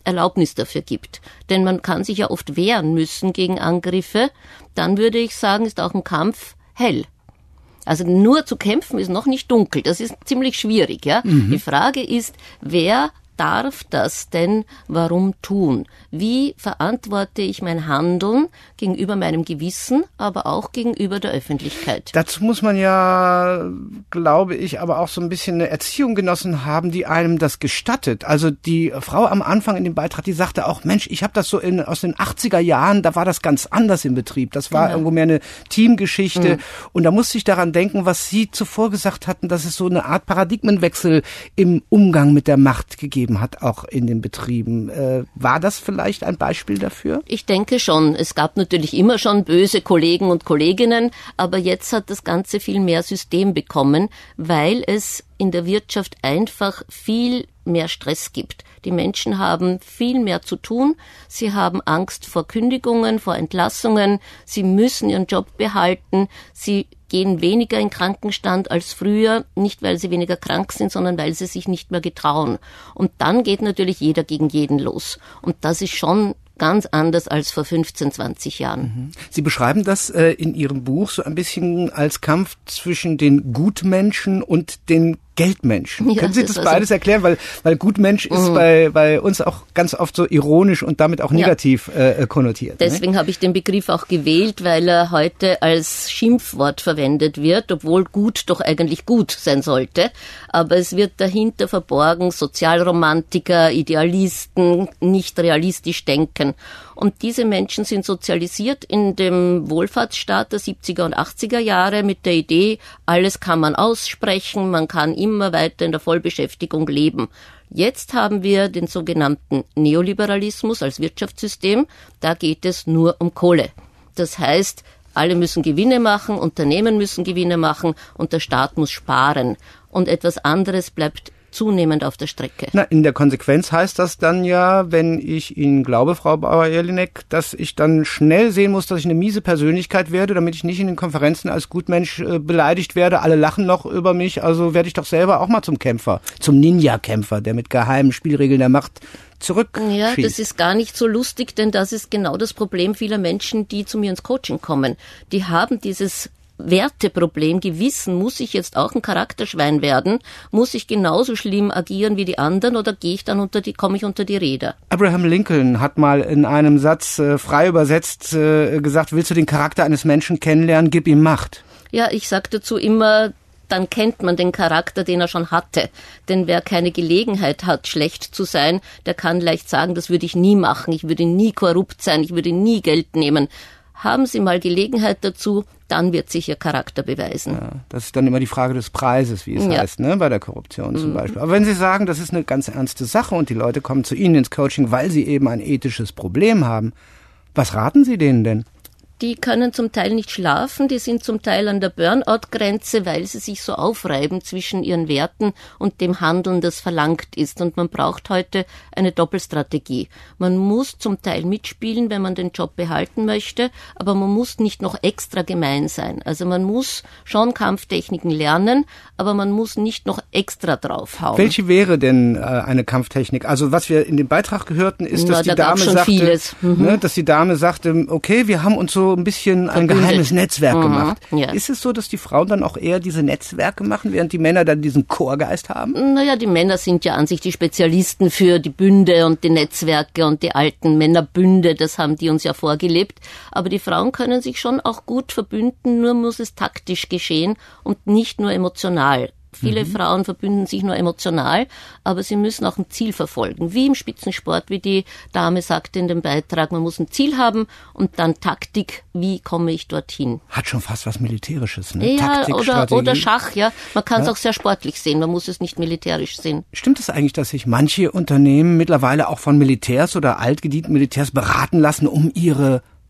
Erlaubnis dafür gibt. Denn man kann sich ja oft wehren müssen gegen Angriffe. Dann würde ich sagen, ist auch ein Kampf hell. Also nur zu kämpfen ist noch nicht dunkel. Das ist ziemlich schwierig, ja. Die Frage ist, wer darf das denn warum tun? Wie verantworte ich mein Handeln gegenüber meinem Gewissen, aber auch gegenüber der Öffentlichkeit? Dazu muss man ja, glaube ich, aber auch so ein bisschen eine Erziehung genossen haben, die einem das gestattet. Also die Frau am Anfang in dem Beitrag, die sagte auch, Mensch, ich habe das so aus den 80er Jahren, da war das ganz anders im Betrieb. Das war irgendwo mehr eine Teamgeschichte. Und da musste ich daran denken, was Sie zuvor gesagt hatten, dass es so eine Art Paradigmenwechsel im Umgang mit der Macht gegeben hat, auch in den Betrieben. War das vielleicht ein Beispiel dafür? Ich denke schon. Es gab natürlich immer schon böse Kollegen und Kolleginnen, aber jetzt hat das Ganze viel mehr System bekommen, weil es in der Wirtschaft einfach viel mehr Stress gibt. Die Menschen haben viel mehr zu tun. Sie haben Angst vor Kündigungen, vor Entlassungen. Sie müssen ihren Job behalten. Sie gehen weniger in Krankenstand als früher, nicht weil sie weniger krank sind, sondern weil sie sich nicht mehr getrauen. Und dann geht natürlich jeder gegen jeden los. Und das ist schon ganz anders als vor 15, 20 Jahren. Sie beschreiben das in Ihrem Buch so ein bisschen als Kampf zwischen den Gutmenschen und den Geldmenschen. Ja, Können Sie das beides erklären? Weil Gutmensch ist bei uns auch ganz oft so ironisch und damit auch negativ konnotiert. Deswegen habe ich den Begriff auch gewählt, weil er heute als Schimpfwort verwendet wird, obwohl gut doch eigentlich gut sein sollte. Aber es wird dahinter verborgen, Sozialromantiker, Idealisten, nicht realistisch denken. Und diese Menschen sind sozialisiert in dem Wohlfahrtsstaat der 70er und 80er Jahre mit der Idee, alles kann man aussprechen, man kann immer weiter in der Vollbeschäftigung leben. Jetzt haben wir den sogenannten Neoliberalismus als Wirtschaftssystem. Da geht es nur um Kohle. Das heißt, alle müssen Gewinne machen, Unternehmen müssen Gewinne machen und der Staat muss sparen. Und etwas anderes bleibt zunehmend auf der Strecke. Na, in der Konsequenz heißt das dann ja, wenn ich Ihnen glaube, Frau Bauer-Jelinek, dass ich dann schnell sehen muss, dass ich eine miese Persönlichkeit werde, damit ich nicht in den Konferenzen als Gutmensch beleidigt werde. Alle lachen noch über mich, also werde ich doch selber auch mal zum Kämpfer, zum Ninja-Kämpfer, der mit geheimen Spielregeln der Macht zurückschießt. Ja, das ist gar nicht so lustig, denn das ist genau das Problem vieler Menschen, die zu mir ins Coaching kommen. Die haben dieses Werteproblem, Gewissen, muss ich jetzt auch ein Charakterschwein werden? Muss ich genauso schlimm agieren wie die anderen oder komme ich unter die Räder? Abraham Lincoln hat mal in einem Satz frei übersetzt gesagt, willst du den Charakter eines Menschen kennenlernen, gib ihm Macht. Ja, ich sage dazu immer, dann kennt man den Charakter, den er schon hatte. Denn wer keine Gelegenheit hat, schlecht zu sein, der kann leicht sagen, das würde ich nie machen, ich würde nie korrupt sein, ich würde nie Geld nehmen. Haben Sie mal Gelegenheit dazu, dann wird sich Ihr Charakter beweisen. Ja, das ist dann immer die Frage des Preises, wie es heißt, ne, bei der Korruption zum Beispiel. Aber wenn Sie sagen, das ist eine ganz ernste Sache und die Leute kommen zu Ihnen ins Coaching, weil sie eben ein ethisches Problem haben, was raten Sie denen denn? Die können zum Teil nicht schlafen, die sind zum Teil an der Burnout-Grenze, weil sie sich so aufreiben zwischen ihren Werten und dem Handeln, das verlangt ist. Und man braucht heute eine Doppelstrategie. Man muss zum Teil mitspielen, wenn man den Job behalten möchte, aber man muss nicht noch extra gemein sein. Also man muss schon Kampftechniken lernen, aber man muss nicht noch extra draufhauen. Welche wäre denn eine Kampftechnik? Also was wir in dem Beitrag gehörten, ist, dass die Dame sagte, dass die Dame sagte, okay, wir haben uns so ein bisschen ein geheimes Netzwerk gemacht. Ja. Ist es so, dass die Frauen dann auch eher diese Netzwerke machen, während die Männer dann diesen Chorgeist haben? Naja, die Männer sind ja an sich die Spezialisten für die Bünde und die Netzwerke und die alten Männerbünde, das haben die uns ja vorgelebt. Aber die Frauen können sich schon auch gut verbünden, nur muss es taktisch geschehen und nicht nur emotional. Viele Frauen verbünden sich nur emotional, aber sie müssen auch ein Ziel verfolgen. Wie im Spitzensport, wie die Dame sagte in dem Beitrag, man muss ein Ziel haben und dann Taktik, wie komme ich dorthin. Hat schon fast was Militärisches, ne? Ja, Taktik, oder Schach, ja. Man kann es auch sehr sportlich sehen, man muss es nicht militärisch sehen. Stimmt es eigentlich, dass sich manche Unternehmen mittlerweile auch von Militärs oder altgedienten Militärs beraten lassen, um ihre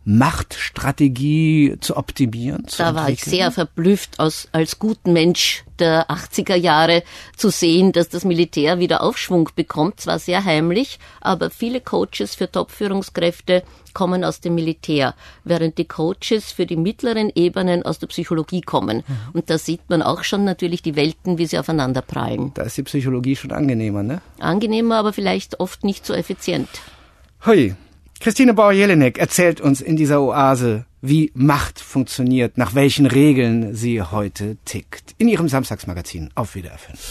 Machtstrategie zu optimieren? Da war ich sehr verblüfft, als guten Mensch der 80er Jahre zu sehen, dass das Militär wieder Aufschwung bekommt. Zwar sehr heimlich, aber viele Coaches für Top-Führungskräfte kommen aus dem Militär, während die Coaches für die mittleren Ebenen aus der Psychologie kommen. Und da sieht man auch schon natürlich die Welten, wie sie aufeinander prallen. Da ist die Psychologie schon angenehmer, ne? Angenehmer, aber vielleicht oft nicht so effizient. Hui. Christine Bauer-Jelinek erzählt uns in dieser Oase, wie Macht funktioniert, nach welchen Regeln sie heute tickt. In ihrem Samstagsmagazin auf WDR 5.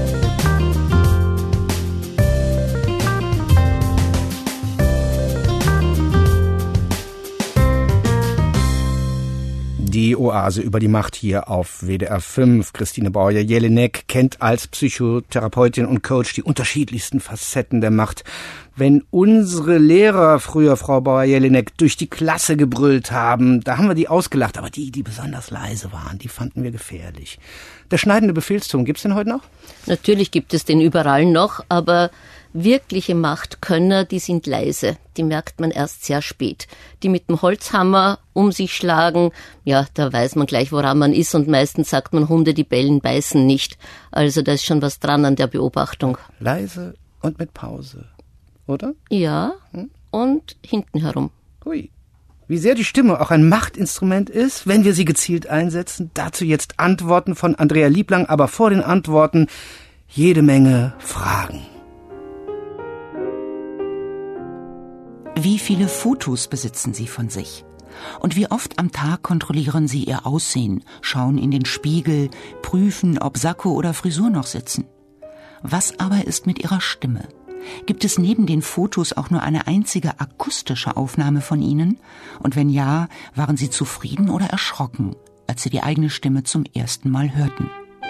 Die Oase über die Macht hier auf WDR 5. Christine Bauer-Jelinek kennt als Psychotherapeutin und Coach die unterschiedlichsten Facetten der Macht. Wenn unsere Lehrer früher, Frau Bauer-Jelinek, durch die Klasse gebrüllt haben, da haben wir die ausgelacht. Aber die besonders leise waren, die fanden wir gefährlich. Der schneidende Befehlston, gibt's den heute noch? Natürlich gibt es den überall noch, aber wirkliche Machtkönner, die sind leise. Die merkt man erst sehr spät. Die mit dem Holzhammer um sich schlagen, ja, da weiß man gleich, woran man ist. Und meistens sagt man, Hunde, die bellen, beißen nicht. Also da ist schon was dran an der Beobachtung. Leise und mit Pause, oder? Ja, und hinten herum. Hui. Wie sehr die Stimme auch ein Machtinstrument ist, wenn wir sie gezielt einsetzen. Dazu jetzt Antworten von Andrea Lieblang, aber vor den Antworten jede Menge Fragen. Wie viele Fotos besitzen Sie von sich? Und wie oft am Tag kontrollieren Sie Ihr Aussehen, schauen in den Spiegel, prüfen, ob Sakko oder Frisur noch sitzen? Was aber ist mit Ihrer Stimme? Gibt es neben den Fotos auch nur eine einzige akustische Aufnahme von Ihnen? Und wenn ja, waren Sie zufrieden oder erschrocken, als Sie die eigene Stimme zum ersten Mal hörten?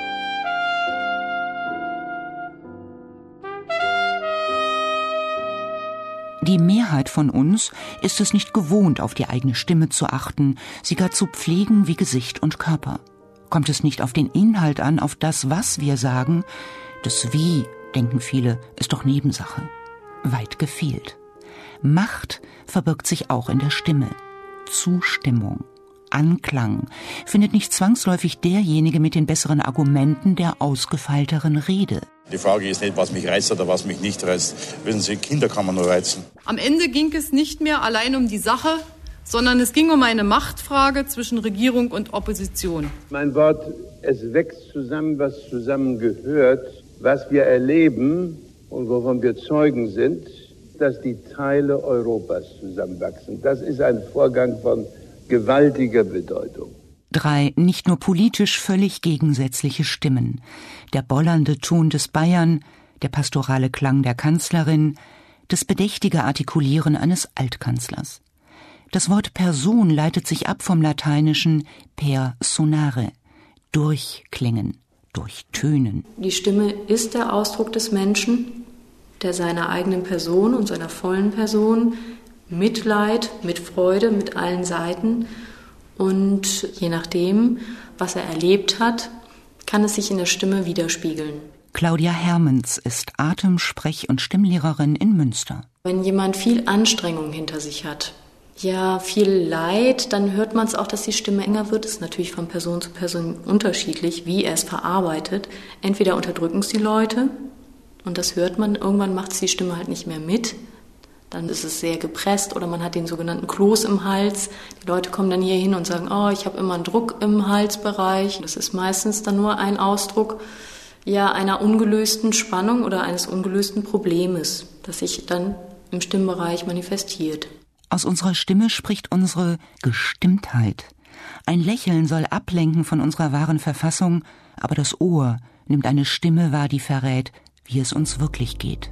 Die Mehrheit von uns ist es nicht gewohnt, auf die eigene Stimme zu achten, sie gar zu pflegen wie Gesicht und Körper. Kommt es nicht auf den Inhalt an, auf das, was wir sagen? Das Wie, denken viele, ist doch Nebensache. Weit gefehlt. Macht verbirgt sich auch in der Stimme. Zustimmung, Anklang findet nicht zwangsläufig derjenige mit den besseren Argumenten der ausgefeilteren Rede. Die Frage ist nicht, was mich reizt oder was mich nicht reizt. Wissen Sie, Kinder kann man nur reizen. Am Ende ging es nicht mehr allein um die Sache, sondern es ging um eine Machtfrage zwischen Regierung und Opposition. Mein Wort, es wächst zusammen, was zusammengehört. Was wir erleben und wovon wir Zeugen sind, dass die Teile Europas zusammenwachsen. Das ist ein Vorgang von gewaltiger Bedeutung. 3 nicht nur politisch völlig gegensätzliche Stimmen. Der bollernde Ton des Bayern, der pastorale Klang der Kanzlerin, das bedächtige Artikulieren eines Altkanzlers. Das Wort Person leitet sich ab vom Lateinischen per sonare, durchklingen, durchtönen. Die Stimme ist der Ausdruck des Menschen, der seiner eigenen Person und seiner vollen Person Mitleid, mit Freude, mit allen Seiten. Und je nachdem, was er erlebt hat, kann es sich in der Stimme widerspiegeln. Claudia Hermens ist Atem-, Sprech- und Stimmlehrerin in Münster. Wenn jemand viel Anstrengung hinter sich hat, ja, viel Leid, dann hört man es auch, dass die Stimme enger wird. Das ist natürlich von Person zu Person unterschiedlich, wie er es verarbeitet. Entweder unterdrücken es die Leute und das hört man, irgendwann macht es die Stimme halt nicht mehr mit. Dann ist es sehr gepresst oder man hat den sogenannten Kloß im Hals. Die Leute kommen dann hier hin und sagen, oh, ich habe immer einen Druck im Halsbereich. Das ist meistens dann nur ein Ausdruck einer ungelösten Spannung oder eines ungelösten Problems, das sich dann im Stimmbereich manifestiert. Aus unserer Stimme spricht unsere Gestimmtheit. Ein Lächeln soll ablenken von unserer wahren Verfassung, aber das Ohr nimmt eine Stimme wahr, die verrät, wie es uns wirklich geht.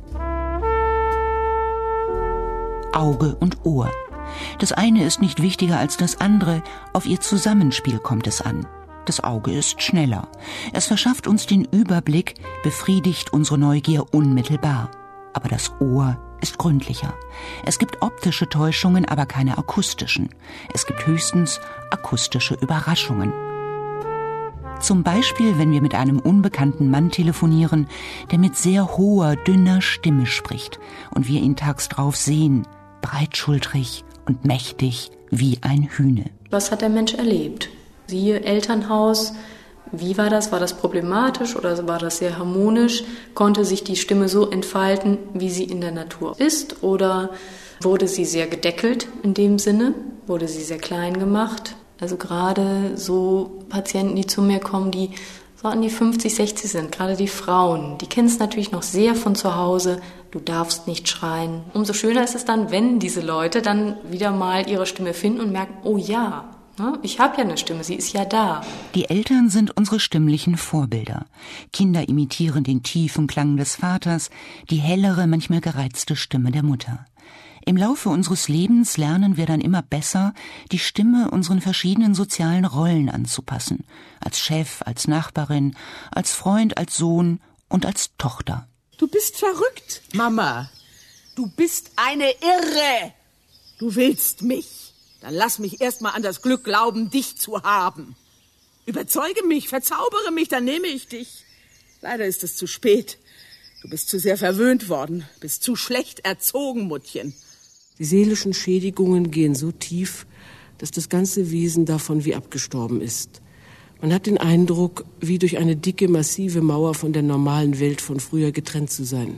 Auge und Ohr. Das eine ist nicht wichtiger als das andere, auf ihr Zusammenspiel kommt es an. Das Auge ist schneller. Es verschafft uns den Überblick, befriedigt unsere Neugier unmittelbar. Aber das Ohr ist gründlicher. Es gibt optische Täuschungen, aber keine akustischen. Es gibt höchstens akustische Überraschungen. Zum Beispiel, wenn wir mit einem unbekannten Mann telefonieren, der mit sehr hoher, dünner Stimme spricht und wir ihn tags drauf sehen, breitschultrig und mächtig wie ein Hühne. Was hat der Mensch erlebt? Siehe Elternhaus, wie war das? War das problematisch oder war das sehr harmonisch? Konnte sich die Stimme so entfalten, wie sie in der Natur ist? Oder wurde sie sehr gedeckelt in dem Sinne? Wurde sie sehr klein gemacht? Also gerade so Patienten, die zu mir kommen, die so an die 50, 60 sind, gerade die Frauen, die kennen es natürlich noch sehr von zu Hause. Du darfst nicht schreien. Umso schöner ist es dann, wenn diese Leute dann wieder mal ihre Stimme finden und merken, oh ja, ich habe ja eine Stimme, sie ist ja da. Die Eltern sind unsere stimmlichen Vorbilder. Kinder imitieren den tiefen Klang des Vaters, die hellere, manchmal gereizte Stimme der Mutter. Im Laufe unseres Lebens lernen wir dann immer besser, die Stimme unseren verschiedenen sozialen Rollen anzupassen. Als Chef, als Nachbarin, als Freund, als Sohn und als Tochter. Du bist verrückt, Mama. Du bist eine Irre. Du willst mich. Dann lass mich erst mal an das Glück glauben, dich zu haben. Überzeuge mich, verzaubere mich, dann nehme ich dich. Leider ist es zu spät. Du bist zu sehr verwöhnt worden, bist zu schlecht erzogen, Muttchen. Die seelischen Schädigungen gehen so tief, dass das ganze Wesen davon wie abgestorben ist. Man hat den Eindruck, wie durch eine dicke, massive Mauer von der normalen Welt von früher getrennt zu sein.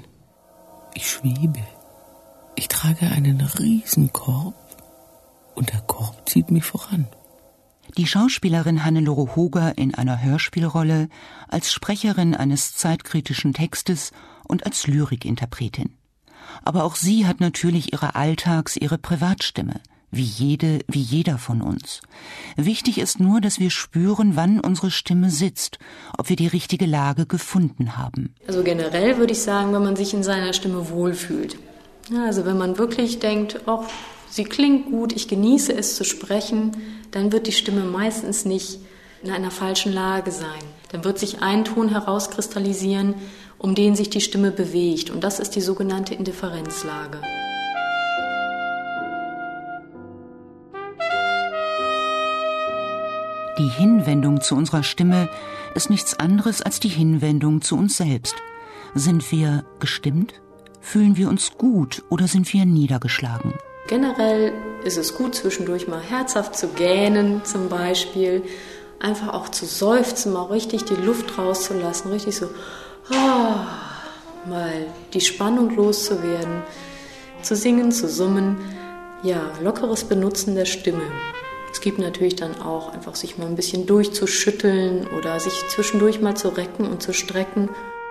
Ich schwebe. Ich trage einen Riesenkorb und der Korb zieht mich voran. Die Schauspielerin Hannelore Hoger in einer Hörspielrolle, als Sprecherin eines zeitkritischen Textes und als Lyrikinterpretin. Aber auch sie hat natürlich ihre ihre Privatstimme, wie jeder von uns. Wichtig ist nur, dass wir spüren, wann unsere Stimme sitzt, ob wir die richtige Lage gefunden haben. Also generell würde ich sagen, wenn man sich in seiner Stimme wohlfühlt. Ja, also wenn man wirklich denkt, ach, sie klingt gut, ich genieße es zu sprechen, dann wird die Stimme meistens nicht in einer falschen Lage sein. Dann wird sich ein Ton herauskristallisieren, um den sich die Stimme bewegt. Und das ist die sogenannte Indifferenzlage. Die Hinwendung zu unserer Stimme ist nichts anderes als die Hinwendung zu uns selbst. Sind wir gestimmt? Fühlen wir uns gut oder sind wir niedergeschlagen? Generell ist es gut, zwischendurch mal herzhaft zu gähnen zum Beispiel. Einfach auch zu seufzen, mal richtig die Luft rauszulassen, richtig so, mal die Spannung loszuwerden, zu singen, zu summen. Ja, lockeres Benutzen der Stimme. Es gibt natürlich dann auch einfach sich mal ein bisschen durchzuschütteln oder sich zwischendurch mal zu recken und zu strecken.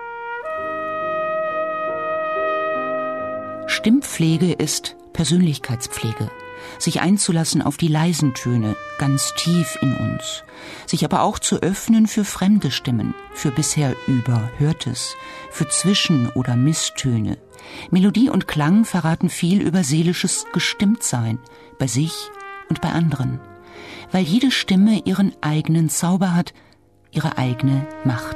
Stimmpflege ist Persönlichkeitspflege. Sich einzulassen auf die leisen Töne, ganz tief in uns. Sich aber auch zu öffnen für fremde Stimmen, für bisher Überhörtes, für Zwischen- oder Misstöne. Melodie und Klang verraten viel über seelisches Gestimmtsein, bei sich und bei anderen. Weil jede Stimme ihren eigenen Zauber hat, ihre eigene Macht.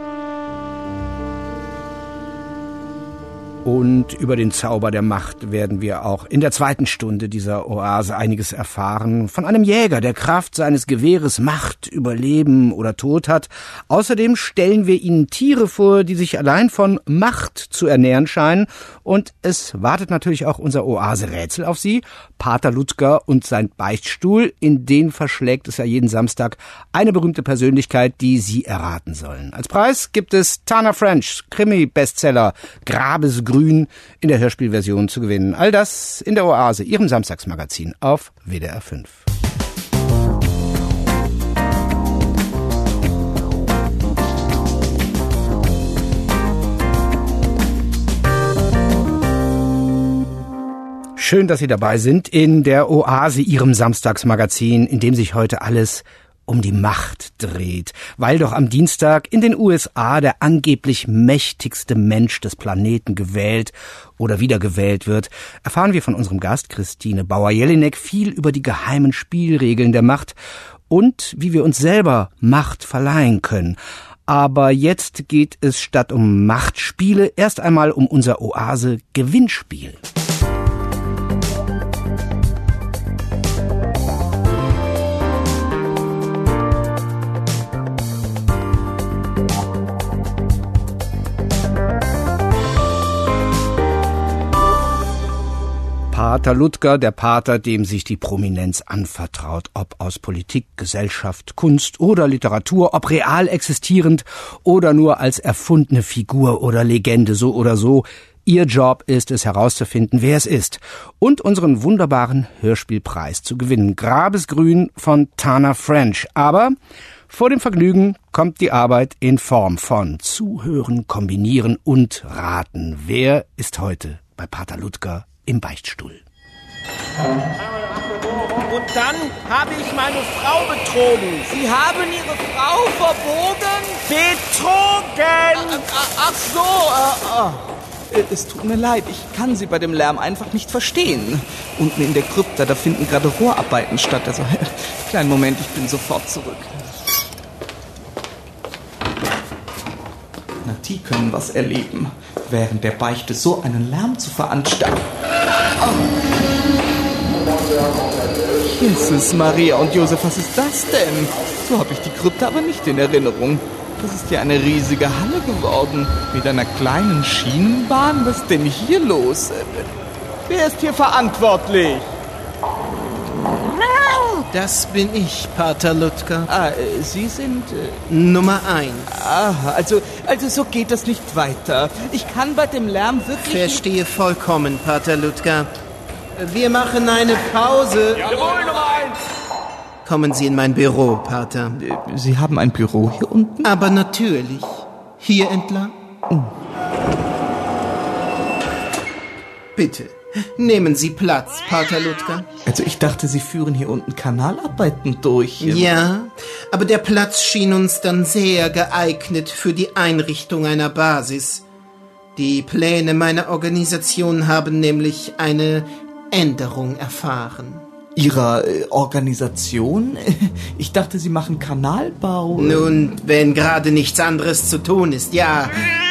Und über den Zauber der Macht werden wir auch in der zweiten Stunde dieser Oase einiges erfahren. Von einem Jäger, der Kraft seines Gewehres Macht über Leben oder Tod hat. Außerdem stellen wir Ihnen Tiere vor, die sich allein von Macht zu ernähren scheinen. Und es wartet natürlich auch unser Oase-Rätsel auf Sie. Pater Ludger und sein Beichtstuhl. In den verschlägt es ja jeden Samstag eine berühmte Persönlichkeit, die Sie erraten sollen. Als Preis gibt es Tana French, Krimi-Bestseller Grabesgrün in der Hörspielversion zu gewinnen. All das in der Oase, Ihrem Samstagsmagazin auf WDR 5. Schön, dass Sie dabei sind in der Oase, Ihrem Samstagsmagazin, in dem sich heute alles um die Macht dreht, weil doch am Dienstag in den USA der angeblich mächtigste Mensch des Planeten gewählt oder wiedergewählt wird, erfahren wir von unserem Gast Christine Bauer-Jelinek viel über die geheimen Spielregeln der Macht und wie wir uns selber Macht verleihen können. Aber jetzt geht es statt um Machtspiele erst einmal um unser Oase-Gewinnspiel. Pater Ludger, der Pater, dem sich die Prominenz anvertraut, ob aus Politik, Gesellschaft, Kunst oder Literatur, ob real existierend oder nur als erfundene Figur oder Legende, so oder so. Ihr Job ist es herauszufinden, wer es ist und unseren wunderbaren Hörspielpreis zu gewinnen. Grabesgrün von Tana French. Aber vor dem Vergnügen kommt die Arbeit in Form von Zuhören, Kombinieren und Raten. Wer ist heute bei Pater Ludger im Beichtstuhl? Und dann habe ich meine Frau betrogen. Sie haben Ihre Frau verbogen? Betrogen! Ach so, es tut mir leid, ich kann Sie bei dem Lärm einfach nicht verstehen. Unten in der Krypta, da finden gerade Rohrarbeiten statt. Also, kleinen Moment, ich bin sofort zurück. Na, die können was erleben, während der Beichte so einen Lärm zu veranstalten. Jesus, Maria und Josef, was ist das denn? So habe ich die Krypta aber nicht in Erinnerung. Das ist ja eine riesige Halle geworden, mit einer kleinen Schienenbahn. Was ist denn hier los? Wer ist hier verantwortlich? Das bin ich, Pater Ludger. Sie sind... Nummer 1. Aha, also so geht das nicht weiter. Ich kann bei dem Lärm wirklich... Verstehe vollkommen, Pater Ludger. Wir machen eine Pause. Jawohl, Nummer 1. Kommen Sie in mein Büro, Pater. Sie haben ein Büro hier unten? Aber natürlich. Hier entlang. Bitte, nehmen Sie Platz, Pater Ludger. Also ich dachte, Sie führen hier unten Kanalarbeiten durch. Ja, aber der Platz schien uns dann sehr geeignet für die Einrichtung einer Basis. Die Pläne meiner Organisation haben nämlich eine Änderung erfahren. Ihrer Organisation? Ich dachte, Sie machen Kanalbau. Nun, wenn gerade nichts anderes zu tun ist, ja.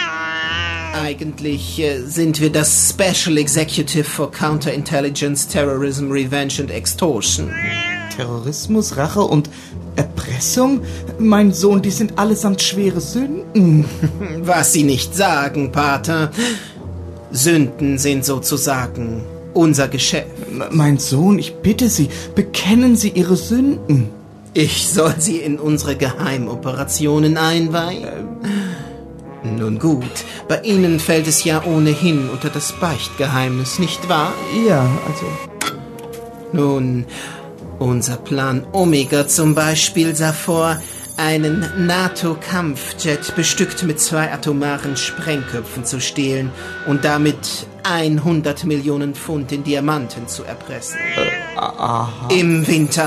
Eigentlich sind wir das Special Executive for Counterintelligence, Terrorism, Revenge and Extortion. Terrorismus, Rache und Erpressung? Mein Sohn, die sind allesamt schwere Sünden. Was Sie nicht sagen, Pater. Sünden sind sozusagen unser Geschäft. Mein Sohn, ich bitte Sie, bekennen Sie Ihre Sünden. Ich soll Sie in unsere Geheimoperationen einweihen? Nun gut, bei Ihnen fällt es ja ohnehin unter das Beichtgeheimnis, nicht wahr? Ja, also... Nun, unser Plan Omega zum Beispiel sah vor, einen NATO-Kampfjet bestückt mit 2 atomaren Sprengköpfen zu stehlen und damit 100 Millionen Pfund in Diamanten zu erpressen. Aha. Im Winter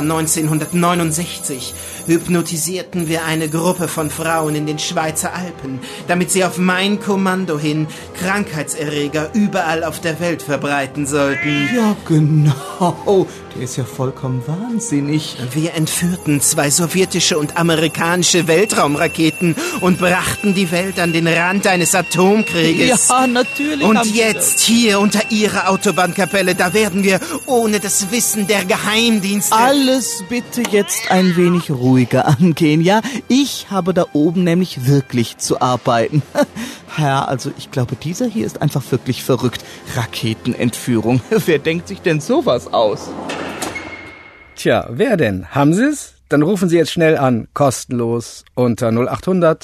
1969 hypnotisierten wir eine Gruppe von Frauen in den Schweizer Alpen, damit sie auf mein Kommando hin Krankheitserreger überall auf der Welt verbreiten sollten. Ja, genau. Der ist ja vollkommen wahnsinnig. Wir entführten 2 sowjetische und amerikanische Weltraumraketen und brachten die Welt an den Rand eines Atomkrieges. Ja, natürlich. Und jetzt hier unter Ihrer Autobahnkapelle, da werden wir ohne das Wissen der Geheimdienste... Alles bitte jetzt ein wenig ruhiger angehen, ja? Ich habe da oben nämlich wirklich zu arbeiten. Ja, also ich glaube, dieser hier ist einfach wirklich verrückt. Raketenentführung. Wer denkt sich denn sowas aus? Tja, wer denn? Haben Sie's? Dann rufen Sie jetzt schnell an, kostenlos, unter 0800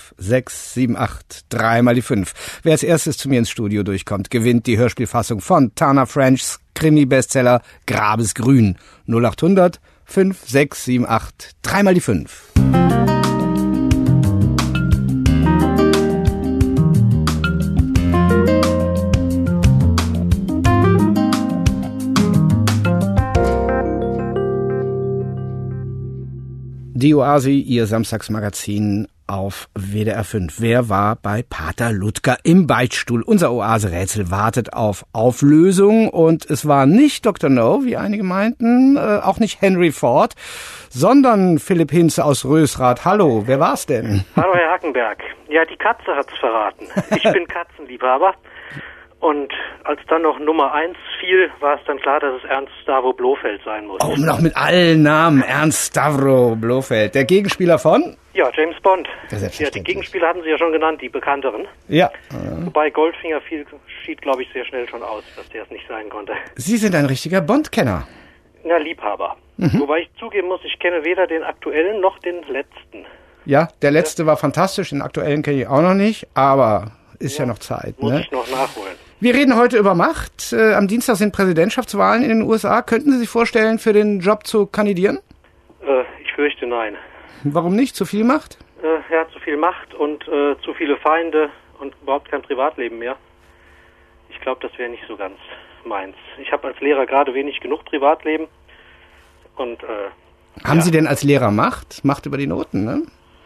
5678 3 mal die 5. Wer als erstes zu mir ins Studio durchkommt, gewinnt die Hörspielfassung von Tana Frenchs Krimi-Bestseller Grabesgrün. 0800 5678 3 mal die 5. Die Oase, Ihr Samstagsmagazin auf WDR 5. Wer war bei Pater Ludger im Beichtstuhl? Unser Oase-Rätsel wartet auf Auflösung und es war nicht Dr. No, wie einige meinten, auch nicht Henry Ford, sondern Philipp Hinze aus Rösrath. Hallo, wer war's denn? Hallo, Herr Hackenberg. Ja, die Katze hat's verraten. Ich bin Katzenliebhaber Und als dann noch Nummer 1 fiel, war es dann klar, dass es Ernst Stavro Blofeld sein muss. Oh, noch mit allen Namen. Ernst Stavro Blofeld. Der Gegenspieler von? Ja, James Bond. Ja, die Gegenspieler hatten Sie ja schon genannt, die bekannteren. Ja. Wobei Goldfinger schied, glaube ich, sehr schnell schon aus, dass der es nicht sein konnte. Sie sind ein richtiger Bond-Kenner. Na, Liebhaber. Wobei ich zugeben muss, ich kenne weder den aktuellen noch den letzten. Ja, der letzte war fantastisch, den aktuellen kenne ich auch noch nicht, aber ist ja noch Zeit. Muss Ne? ich noch nachholen. Wir reden heute über Macht. Am Dienstag sind Präsidentschaftswahlen in den USA. Könnten Sie sich vorstellen, für den Job zu kandidieren? Ich fürchte nein. Warum nicht? Zu viel Macht? Ja, zu viel Macht und zu viele Feinde und überhaupt kein Privatleben mehr. Ich glaube, das wäre nicht so ganz meins. Ich habe als Lehrer gerade wenig genug Privatleben. Und Haben Sie denn als Lehrer Macht? Macht über die Noten, ne?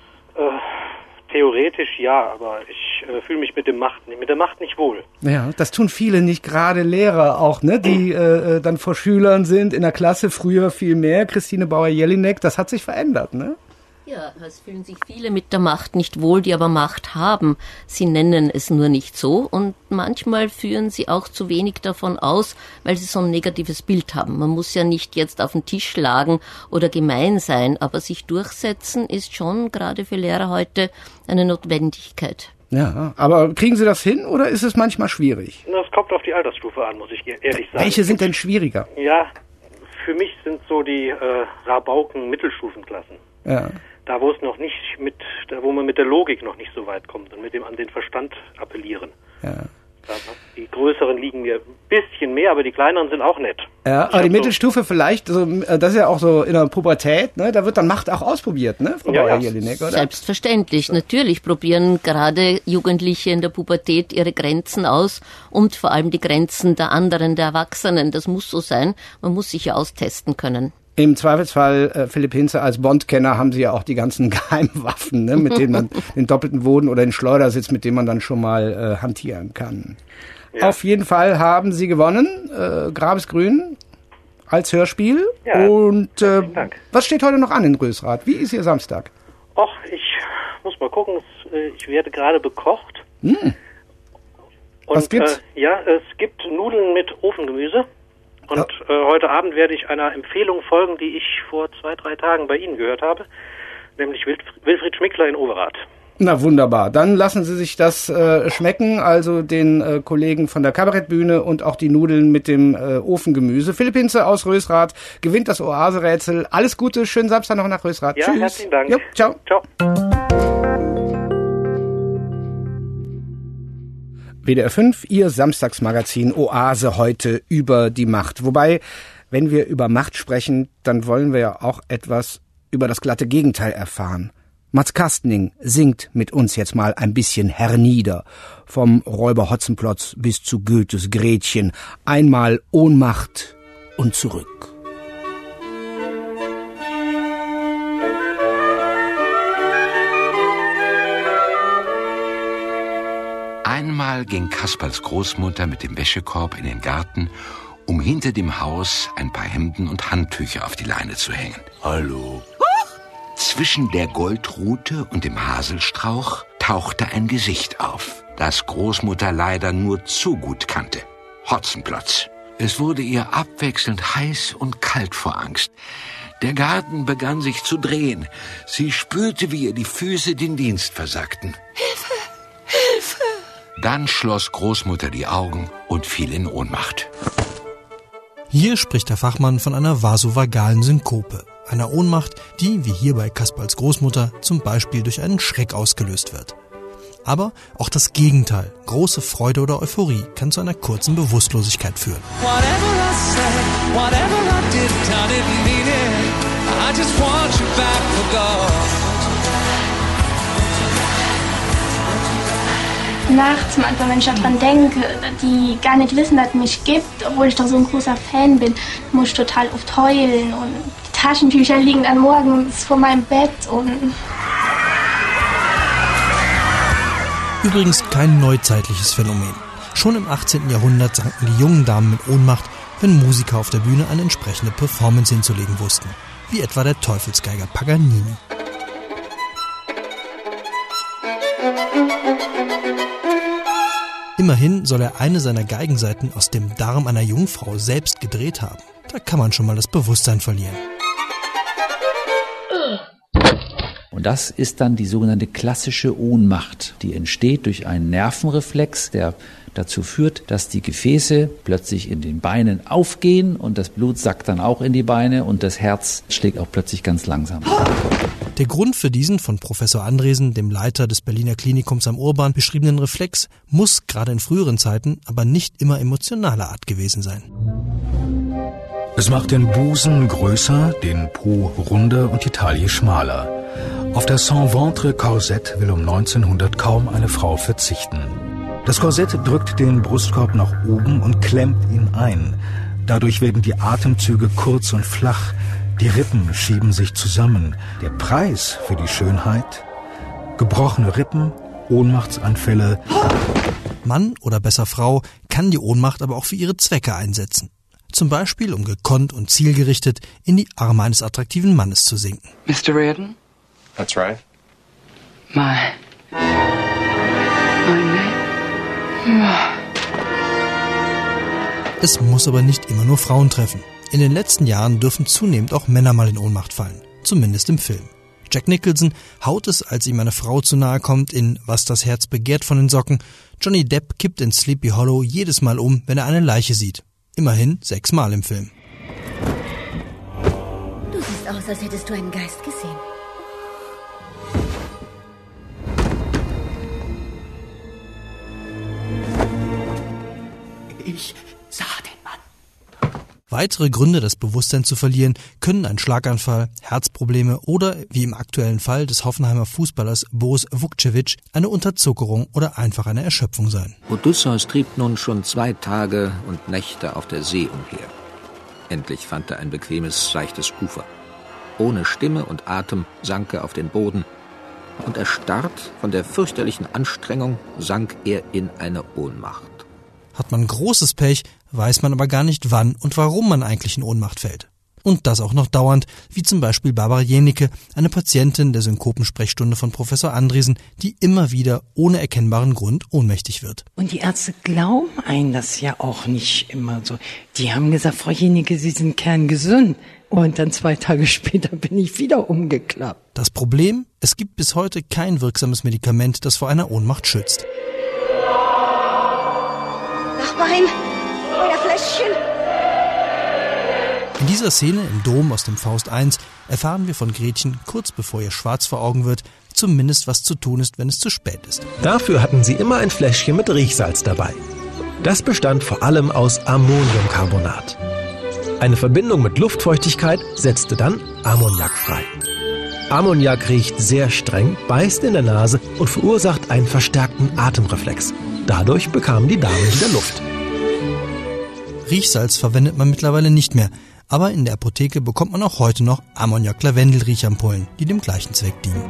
Theoretisch ja, aber ich fühle mich mit der Macht nicht wohl. Ja, das tun viele nicht, gerade Lehrer auch, ne? Die dann vor Schülern sind, in der Klasse früher viel mehr. Christine Bauer-Jelinek, das hat sich verändert, ne? Ja, es fühlen sich viele mit der Macht nicht wohl, die aber Macht haben. Sie nennen es nur nicht so und manchmal führen sie auch zu wenig davon aus, weil sie so ein negatives Bild haben. Man muss ja nicht jetzt auf den Tisch schlagen oder gemein sein, aber sich durchsetzen ist schon gerade für Lehrer heute eine Notwendigkeit. Ja, aber kriegen Sie das hin oder ist es manchmal schwierig? Das kommt auf die Altersstufe an, muss ich ehrlich sagen. Welche sind denn schwieriger? Ja, für mich sind so die Rabauken-Mittelstufenklassen. Ja. Da, wo es noch nicht wo man mit der Logik noch nicht so weit kommt und mit dem an den Verstand appellieren. Ja. Die größeren liegen mir ein bisschen mehr, aber die kleineren sind auch nett. Ja, aber die Mittelstufe vielleicht, also, das ist ja auch so in der Pubertät, ne? Da wird dann Macht auch ausprobiert, ne, Frau Bauer-Jelinek, oder? Selbstverständlich, natürlich probieren gerade Jugendliche in der Pubertät ihre Grenzen aus und vor allem die Grenzen der anderen, der Erwachsenen. Das muss so sein, man muss sich ja austesten können. Im Zweifelsfall, Philipp Hinze, als Bond-Kenner haben Sie ja auch die ganzen Geheimwaffen, ne, mit denen man den doppelten Boden oder den Schleudersitz, mit dem man dann schon mal hantieren kann. Ja. Auf jeden Fall haben Sie gewonnen, Grabesgrün als Hörspiel. Ja, und Dank. Was steht heute noch an in Rösrath? Wie ist Ihr Samstag? Och, ich muss mal gucken, ich werde gerade bekocht. Und, was gibt's? Es gibt Nudeln mit Ofengemüse. Und heute Abend werde ich einer Empfehlung folgen, die ich vor 2-3 Tagen bei Ihnen gehört habe, nämlich Wilfried Schmickler in Overath. Na wunderbar, dann lassen Sie sich das schmecken, also den Kollegen von der Kabarettbühne und auch die Nudeln mit dem Ofengemüse. Philipp Hinze aus Rösrath gewinnt das Oase-Rätsel. Alles Gute, schönen Samstag noch nach Rösrath. Ja, Tschüss. herzlichen Dank. Jo, ciao. Ciao. WDR 5, Ihr Samstagsmagazin Oase heute über die Macht. Wobei, wenn wir über Macht sprechen, dann wollen wir ja auch etwas über das glatte Gegenteil erfahren. Mats Kastening singt mit uns jetzt mal ein bisschen hernieder. Vom Räuber Hotzenplotz bis zu Goethes Gretchen. Einmal Ohnmacht und zurück. Einmal ging Kasperls Großmutter mit dem Wäschekorb in den Garten, um hinter dem Haus ein paar Hemden und Handtücher auf die Leine zu hängen. Hallo. Zwischen der Goldrute und dem Haselstrauch tauchte ein Gesicht auf, das Großmutter leider nur zu gut kannte. Hotzenplotz. Es wurde ihr abwechselnd heiß und kalt vor Angst. Der Garten begann sich zu drehen. Sie spürte, wie ihr die Füße den Dienst versagten. Hilfe! Hilfe! Dann schloss Großmutter die Augen und fiel in Ohnmacht. Hier spricht der Fachmann von einer vasovagalen Synkope, einer Ohnmacht, die, wie hier bei Kasperls Großmutter, zum Beispiel durch einen Schreck ausgelöst wird. Aber auch das Gegenteil, große Freude oder Euphorie, kann zu einer kurzen Bewusstlosigkeit führen. Nachts manchmal, wenn ich daran denke, die gar nicht wissen, dass es mich gibt, obwohl ich doch so ein großer Fan bin, muss ich total oft heulen und die Taschentücher liegen dann morgens vor meinem Bett und... Übrigens kein neuzeitliches Phänomen. Schon im 18. Jahrhundert sanken die jungen Damen mit Ohnmacht, wenn Musiker auf der Bühne eine entsprechende Performance hinzulegen wussten, wie etwa der Teufelsgeiger Paganini. Immerhin soll er eine seiner Geigensaiten aus dem Darm einer Jungfrau selbst gedreht haben. Da kann man schon mal das Bewusstsein verlieren. Und das ist dann die sogenannte klassische Ohnmacht. Die entsteht durch einen Nervenreflex, der dazu führt, dass die Gefäße plötzlich in den Beinen aufgehen und das Blut sackt dann auch in die Beine und das Herz schlägt auch plötzlich ganz langsam. Der Grund für diesen von Professor Andresen, dem Leiter des Berliner Klinikums am Urban, beschriebenen Reflex muss gerade in früheren Zeiten aber nicht immer emotionaler Art gewesen sein. Es macht den Busen größer, den Po runder und die Taille schmaler. Auf das Sans-Ventre-Korsett will um 1900 kaum eine Frau verzichten. Das Korsett drückt den Brustkorb nach oben und klemmt ihn ein. Dadurch werden die Atemzüge kurz und flach. Die Rippen schieben sich zusammen. Der Preis für die Schönheit? Gebrochene Rippen, Ohnmachtsanfälle. Mann oder besser Frau kann die Ohnmacht aber auch für ihre Zwecke einsetzen. Zum Beispiel, um gekonnt und zielgerichtet in die Arme eines attraktiven Mannes zu sinken. Mr. Reardon? That's right. My name? Es muss aber nicht immer nur Frauen treffen. In den letzten Jahren dürfen zunehmend auch Männer mal in Ohnmacht fallen. Zumindest im Film. Jack Nicholson haut es, als ihm eine Frau zu nahe kommt, in Was das Herz begehrt von den Socken. Johnny Depp kippt in Sleepy Hollow jedes Mal um, wenn er eine Leiche sieht. Immerhin 6 Mal im Film. Du siehst aus, als hättest du einen Geist gesehen. Ich sah den Mann. Weitere Gründe, das Bewusstsein zu verlieren, können ein Schlaganfall, Herzprobleme oder, wie im aktuellen Fall des Hoffenheimer Fußballers Boris Vukcevic, eine Unterzuckerung oder einfach eine Erschöpfung sein. Odysseus trieb nun schon 2 Tage und Nächte auf der See umher. Endlich fand er ein bequemes, seichtes Ufer. Ohne Stimme und Atem sank er auf den Boden und erstarrt von der fürchterlichen Anstrengung sank er in eine Ohnmacht. Hat man großes Pech, weiß man aber gar nicht, wann und warum man eigentlich in Ohnmacht fällt. Und das auch noch dauernd, wie zum Beispiel Barbara Jenicke, eine Patientin der Synkopensprechstunde von Professor Andresen, die immer wieder ohne erkennbaren Grund ohnmächtig wird. Und die Ärzte glauben einem das ja auch nicht immer so. Die haben gesagt, Frau Jenicke, Sie sind kerngesund. Und dann 2 Tage später bin ich wieder umgeklappt. Das Problem? Es gibt bis heute kein wirksames Medikament, das vor einer Ohnmacht schützt. Nachbarin, euer Fläschchen. In dieser Szene im Dom aus dem Faust I erfahren wir von Gretchen, kurz bevor ihr schwarz vor Augen wird, zumindest was zu tun ist, wenn es zu spät ist. Dafür hatten sie immer ein Fläschchen mit Riechsalz dabei. Das bestand vor allem aus Ammoniumcarbonat. Eine Verbindung mit Luftfeuchtigkeit setzte dann Ammoniak frei. Ammoniak riecht sehr streng, beißt in der Nase und verursacht einen verstärkten Atemreflex. Dadurch bekamen die Damen wieder Luft. Riechsalz verwendet man mittlerweile nicht mehr, aber in der Apotheke bekommt man auch heute noch Ammoniak-Lavendel-Riechampullen, die dem gleichen Zweck dienen.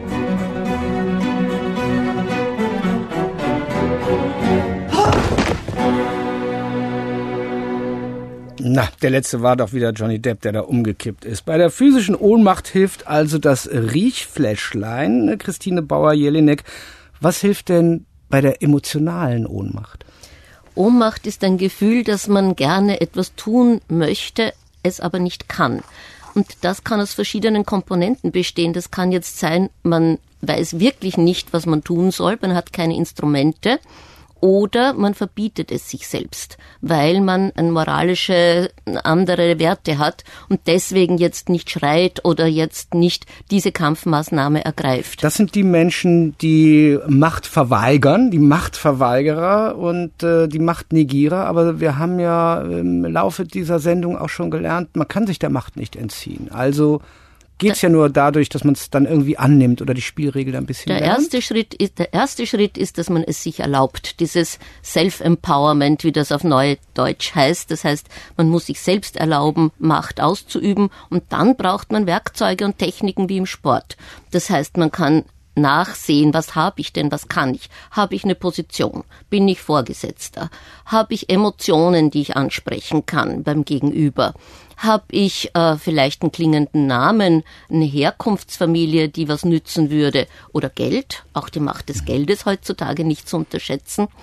Na, der letzte war doch wieder Johnny Depp, der da umgekippt ist. Bei der physischen Ohnmacht hilft also das Riechfläschlein. Christine Bauer-Jelinek, was hilft denn bei der emotionalen Ohnmacht? Ohnmacht ist ein Gefühl, dass man gerne etwas tun möchte, es aber nicht kann. Und das kann aus verschiedenen Komponenten bestehen. Das kann jetzt sein, man weiß wirklich nicht, was man tun soll, man hat keine Instrumente. Oder man verbietet es sich selbst, weil man moralische andere Werte hat und deswegen jetzt nicht schreit oder jetzt nicht diese Kampfmaßnahme ergreift. Das sind die Menschen, die Macht verweigern, die Machtverweigerer und die Machtnegierer. Aber wir haben ja im Laufe dieser Sendung auch schon gelernt, man kann sich der Macht nicht entziehen. Also geht's ja nur dadurch, dass man es dann irgendwie annimmt oder die Spielregeln ein bisschen lernt? Der erste Schritt ist, dass man es sich erlaubt. Dieses Self-Empowerment, wie das auf Neudeutsch heißt. Das heißt, man muss sich selbst erlauben, Macht auszuüben und dann braucht man Werkzeuge und Techniken wie im Sport. Das heißt, man kann nachsehen, was habe ich denn, was kann ich? Habe ich eine Position? Bin ich Vorgesetzter? Habe ich Emotionen, die ich ansprechen kann beim Gegenüber? Habe ich vielleicht einen klingenden Namen, eine Herkunftsfamilie, die was nützen würde? Oder Geld, auch die Macht des Geldes heutzutage nicht zu unterschätzen.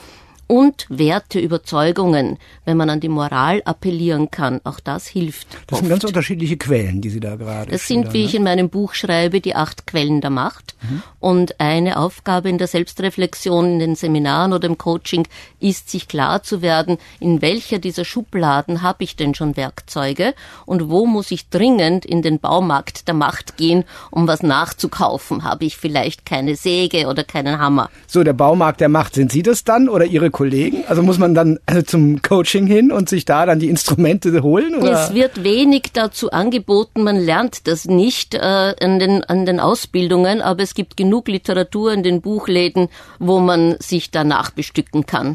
und Werte, Überzeugungen, wenn man an die Moral appellieren kann, auch das hilft. Das sind ganz unterschiedliche Quellen, die Sie da gerade Das sind, wie ich in meinem Buch schreibe, die 8 Quellen der Macht. Und eine Aufgabe in der Selbstreflexion, in den Seminaren oder im Coaching ist, sich klar zu werden, in welcher dieser Schubladen habe ich denn schon Werkzeuge und wo muss ich dringend in den Baumarkt der Macht gehen, um was nachzukaufen. Habe ich vielleicht keine Säge oder keinen Hammer? So, der Baumarkt der Macht, sind Sie das dann oder Ihre Kollegen? Also muss man dann zum Coaching hin und sich da dann die Instrumente holen? Oder? Es wird wenig dazu angeboten, man lernt das nicht an den Ausbildungen, aber es gibt genug Literatur in den Buchläden, wo man sich danach bestücken kann.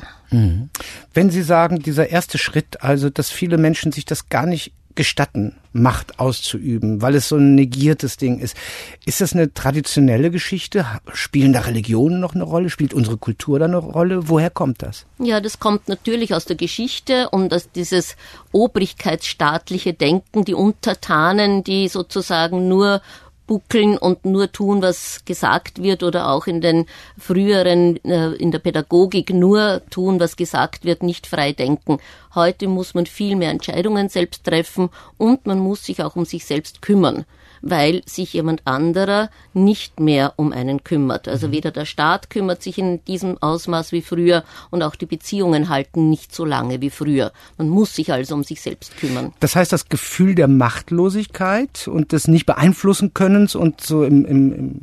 Wenn Sie sagen, dieser erste Schritt, also dass viele Menschen sich das gar nicht gestatten, Macht auszuüben, weil es so ein negiertes Ding ist. Ist das eine traditionelle Geschichte? Spielen da Religionen noch eine Rolle? Spielt unsere Kultur da eine Rolle? Woher kommt das? Ja, das kommt natürlich aus der Geschichte und aus dieses obrigkeitsstaatliche Denken, die Untertanen, die sozusagen nur buckeln und nur tun, was gesagt wird oder auch in den früheren, in der Pädagogik nur tun, was gesagt wird, nicht frei denken. Heute muss man viel mehr Entscheidungen selbst treffen und man muss sich auch um sich selbst kümmern, weil sich jemand anderer nicht mehr um einen kümmert. Also weder der Staat kümmert sich in diesem Ausmaß wie früher und auch die Beziehungen halten nicht so lange wie früher. Man muss sich also um sich selbst kümmern. Das heißt, das Gefühl der Machtlosigkeit und des nicht beeinflussen Könnens und so im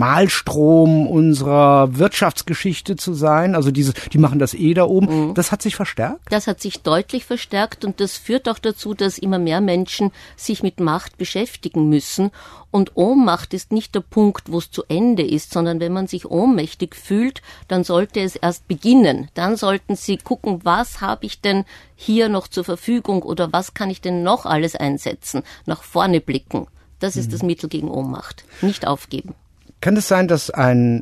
Malstrom unserer Wirtschaftsgeschichte zu sein, also die machen das da oben, das hat sich verstärkt? Das hat sich deutlich verstärkt und das führt auch dazu, dass immer mehr Menschen sich mit Macht beschäftigen müssen. Und Ohnmacht ist nicht der Punkt, wo es zu Ende ist, sondern wenn man sich ohnmächtig fühlt, dann sollte es erst beginnen. Dann sollten Sie gucken, was habe ich denn hier noch zur Verfügung oder was kann ich denn noch alles einsetzen? Nach vorne blicken. Das ist das Mittel gegen Ohnmacht. Nicht aufgeben. Kann es sein, dass ein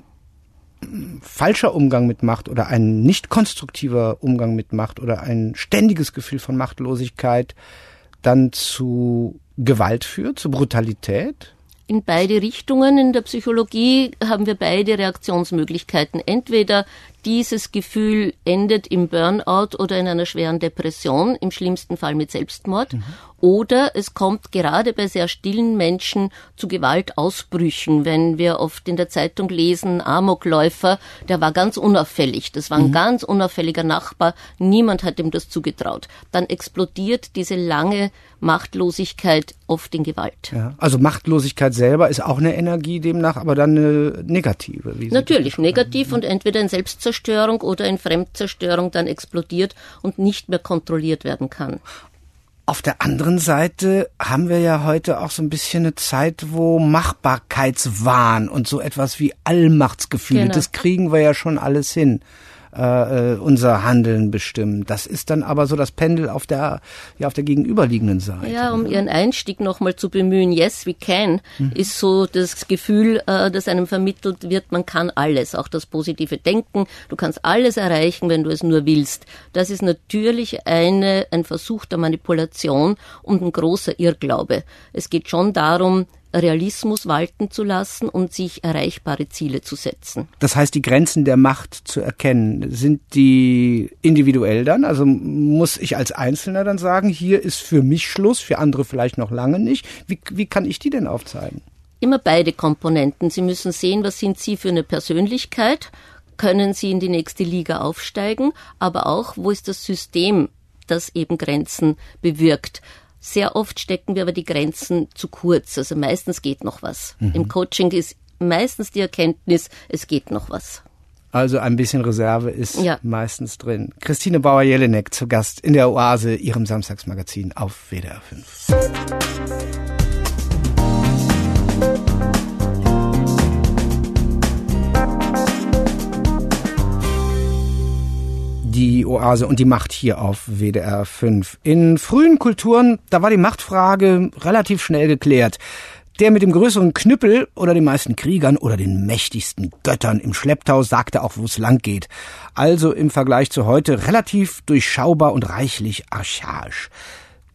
falscher Umgang mit Macht oder ein nicht konstruktiver Umgang mit Macht oder ein ständiges Gefühl von Machtlosigkeit dann zu Gewalt führt, zu Brutalität? In beide Richtungen. In der Psychologie haben wir beide Reaktionsmöglichkeiten. Entweder dieses Gefühl endet im Burnout oder in einer schweren Depression, im schlimmsten Fall mit Selbstmord. Oder es kommt gerade bei sehr stillen Menschen zu Gewaltausbrüchen. Wenn wir oft in der Zeitung lesen, Amokläufer, der war ganz unauffällig. Das war ein ganz unauffälliger Nachbar. Niemand hat ihm das zugetraut. Dann explodiert diese lange Machtlosigkeit oft in Gewalt. Ja, also Machtlosigkeit selber ist auch eine Energie demnach, aber dann eine negative. Natürlich, negativ und entweder in Selbstzerstörung oder in Fremdzerstörung dann explodiert und nicht mehr kontrolliert werden kann. Auf der anderen Seite haben wir ja heute auch so ein bisschen eine Zeit, wo Machbarkeitswahn und so etwas wie Allmachtsgefühle, das kriegen wir ja schon alles hin. Unser Handeln bestimmen. Das ist dann aber so das Pendel auf der gegenüberliegenden Seite. Ja, um Ihren Einstieg nochmal zu bemühen, yes, we can, ist so das Gefühl, das einem vermittelt wird, man kann alles, auch das positive Denken, du kannst alles erreichen, wenn du es nur willst. Das ist natürlich ein Versuch der Manipulation und ein großer Irrglaube. Es geht schon darum, Realismus walten zu lassen und sich erreichbare Ziele zu setzen. Das heißt, die Grenzen der Macht zu erkennen, sind die individuell dann? Also muss ich als Einzelner dann sagen, hier ist für mich Schluss, für andere vielleicht noch lange nicht. Wie kann ich die denn aufzeigen? Immer beide Komponenten. Sie müssen sehen, was sind Sie für eine Persönlichkeit? Können Sie in die nächste Liga aufsteigen? Aber auch, wo ist das System, das eben Grenzen bewirkt? Sehr oft stecken wir aber die Grenzen zu kurz. Also meistens geht noch was. Im Coaching ist meistens die Erkenntnis, es geht noch was. Also ein bisschen Reserve ist meistens drin. Christine Bauer-Jelinek zu Gast in der Oase, ihrem Samstagsmagazin auf WDR 5. Die Oase und die Macht hier auf WDR 5. In frühen Kulturen, da war die Machtfrage relativ schnell geklärt. Der mit dem größeren Knüppel oder den meisten Kriegern oder den mächtigsten Göttern im Schlepptau sagte auch, wo es lang geht. Also im Vergleich zu heute relativ durchschaubar und reichlich archaisch.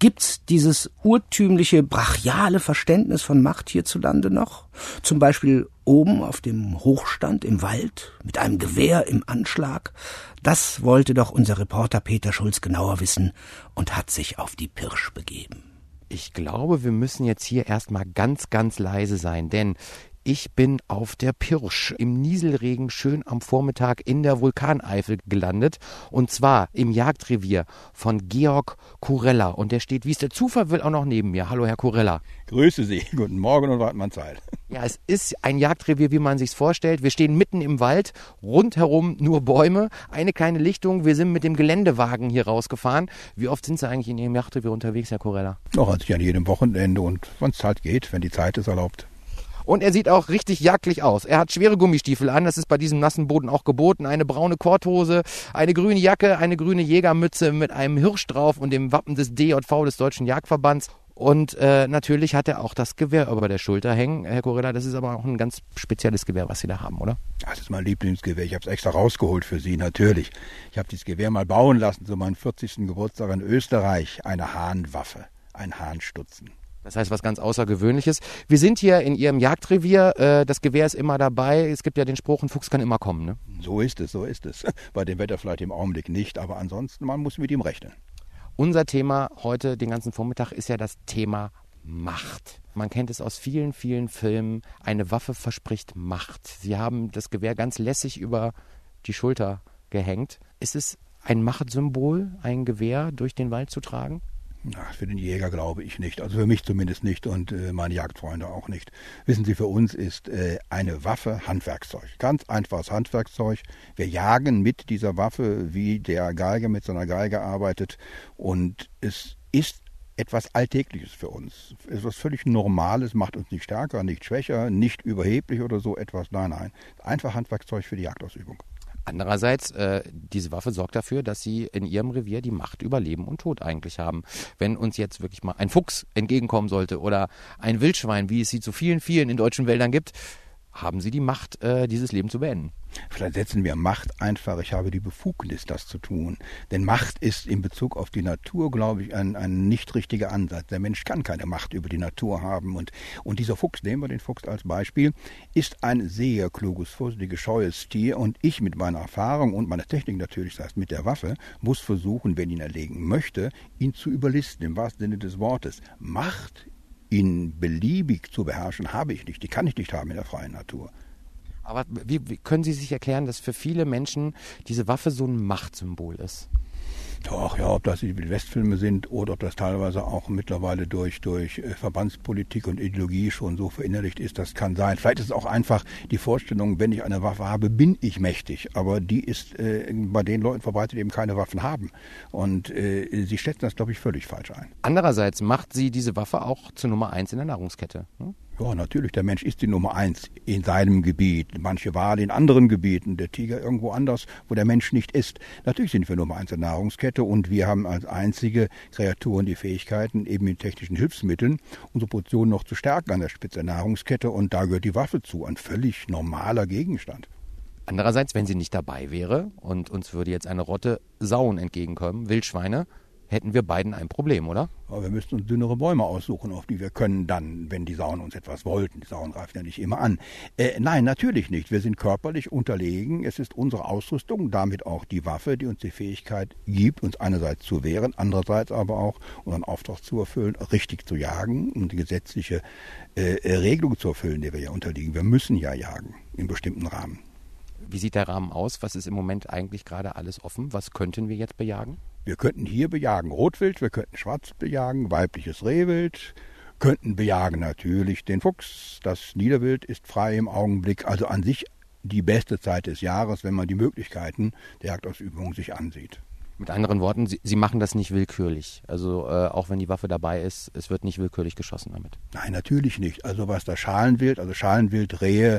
Gibt's dieses urtümliche, brachiale Verständnis von Macht hierzulande noch? Zum Beispiel oben auf dem Hochstand im Wald, mit einem Gewehr im Anschlag? Das wollte doch unser Reporter Peter Schulz genauer wissen und hat sich auf die Pirsch begeben. Ich glaube, wir müssen jetzt hier erstmal ganz, ganz leise sein, denn ich bin auf der Pirsch im Nieselregen schön am Vormittag in der Vulkaneifel gelandet. Und zwar im Jagdrevier von Georg Kurella. Und der steht, wie es der Zufall will, auch noch neben mir. Hallo, Herr Kurella. Grüße Sie. Guten Morgen und Wartmann Zeit. Ja, es ist ein Jagdrevier, wie man sich's vorstellt. Wir stehen mitten im Wald, rundherum nur Bäume, eine kleine Lichtung. Wir sind mit dem Geländewagen hier rausgefahren. Wie oft sind Sie eigentlich in Ihrem Jagdrevier unterwegs, Herr Kurella? Noch an jedem Wochenende und wann es halt geht, wenn die Zeit es erlaubt. Und er sieht auch richtig jagdlich aus. Er hat schwere Gummistiefel an, das ist bei diesem nassen Boden auch geboten. Eine braune Korthose, eine grüne Jacke, eine grüne Jägermütze mit einem Hirsch drauf und dem Wappen des DJV, des Deutschen Jagdverbands. Und natürlich hat er auch das Gewehr über der Schulter hängen. Herr Kurella, das ist aber auch ein ganz spezielles Gewehr, was Sie da haben, oder? Das ist mein Lieblingsgewehr. Ich habe es extra rausgeholt für Sie, natürlich. Ich habe dieses Gewehr mal bauen lassen zu meinem 40. Geburtstag in Österreich. Eine Hahnwaffe, ein Hahnstutzen. Das heißt, was ganz Außergewöhnliches. Wir sind hier in Ihrem Jagdrevier. Das Gewehr ist immer dabei. Es gibt ja den Spruch, ein Fuchs kann immer kommen, ne? So ist es. Bei dem Wetter vielleicht im Augenblick nicht, aber ansonsten, man muss mit ihm rechnen. Unser Thema heute, den ganzen Vormittag, ist ja das Thema Macht. Man kennt es aus vielen, vielen Filmen. Eine Waffe verspricht Macht. Sie haben das Gewehr ganz lässig über die Schulter gehängt. Ist es ein Machtsymbol, ein Gewehr durch den Wald zu tragen? Für den Jäger glaube ich nicht, also für mich zumindest nicht und meine Jagdfreunde auch nicht. Wissen Sie, für uns ist eine Waffe Handwerkszeug, ganz einfaches Handwerkszeug. Wir jagen mit dieser Waffe, wie der Geiger mit seiner Geige arbeitet, und es ist etwas Alltägliches für uns. Es ist was völlig Normales, macht uns nicht stärker, nicht schwächer, nicht überheblich oder so etwas. Nein. Einfach Handwerkszeug für die Jagdausübung. Andererseits, diese Waffe sorgt dafür, dass Sie in Ihrem Revier die Macht über Leben und Tod eigentlich haben. Wenn uns jetzt wirklich mal ein Fuchs entgegenkommen sollte oder ein Wildschwein, wie es sie zu vielen, vielen in deutschen Wäldern gibt, haben Sie die Macht, dieses Leben zu beenden. Vielleicht setzen wir Macht einfach, ich habe die Befugnis, das zu tun. Denn Macht ist in Bezug auf die Natur, glaube ich, ein nicht richtiger Ansatz. Der Mensch kann keine Macht über die Natur haben. Und dieser Fuchs, nehmen wir den Fuchs als Beispiel, ist ein sehr kluges, vorsichtiges, scheues Tier. Und ich mit meiner Erfahrung und meiner Technik natürlich, das heißt mit der Waffe, muss versuchen, wenn ich ihn erlegen möchte, ihn zu überlisten, im wahrsten Sinne des Wortes. Macht, ihn beliebig zu beherrschen, habe ich nicht. Die kann ich nicht haben in der freien Natur. Aber wie können Sie sich erklären, dass für viele Menschen diese Waffe so ein Machtsymbol ist? Doch, ja, ob das die Westfilme sind oder ob das teilweise auch mittlerweile durch Verbandspolitik und Ideologie schon so verinnerlicht ist, das kann sein. Vielleicht ist es auch einfach die Vorstellung, wenn ich eine Waffe habe, bin ich mächtig. Aber die ist bei den Leuten verbreitet, die eben keine Waffen haben. Und sie schätzen das, glaube ich, völlig falsch ein. Andererseits macht sie diese Waffe auch zur Nummer 1 in der Nahrungskette. Hm? Ja, natürlich, der Mensch ist die Nummer 1 in seinem Gebiet. Manche Wale in anderen Gebieten, der Tiger irgendwo anders, wo der Mensch nicht ist. Natürlich sind wir Nummer 1 in der Nahrungskette und wir haben als einzige Kreaturen die Fähigkeiten, eben mit technischen Hilfsmitteln unsere Position noch zu stärken an der Spitze der Nahrungskette, und da gehört die Waffe zu, ein völlig normaler Gegenstand. Andererseits, wenn sie nicht dabei wäre und uns würde jetzt eine Rotte Sauen entgegenkommen, Wildschweine, hätten wir beiden ein Problem, oder? Aber wir müssten uns dünnere Bäume aussuchen, auf die wir können dann, wenn die Sauen uns etwas wollten. Die Sauen greifen ja nicht immer an. Nein, natürlich nicht. Wir sind körperlich unterlegen. Es ist unsere Ausrüstung, damit auch die Waffe, die uns die Fähigkeit gibt, uns einerseits zu wehren, andererseits aber auch unseren Auftrag zu erfüllen, richtig zu jagen und die gesetzliche Regelung zu erfüllen, der wir ja unterliegen. Wir müssen ja jagen, in bestimmten Rahmen. Wie sieht der Rahmen aus? Was ist im Moment eigentlich gerade alles offen? Was könnten wir jetzt bejagen? Wir könnten hier bejagen Rotwild, wir könnten Schwarzwild bejagen, weibliches Rehwild, könnten bejagen natürlich den Fuchs. Das Niederwild ist frei im Augenblick, also an sich die beste Zeit des Jahres, wenn man die Möglichkeiten der Jagdausübung sich ansieht. Mit anderen Worten, Sie machen das nicht willkürlich. Also auch wenn die Waffe dabei ist, es wird nicht willkürlich geschossen damit. Nein, natürlich nicht. Also was das Schalenwild, Rehe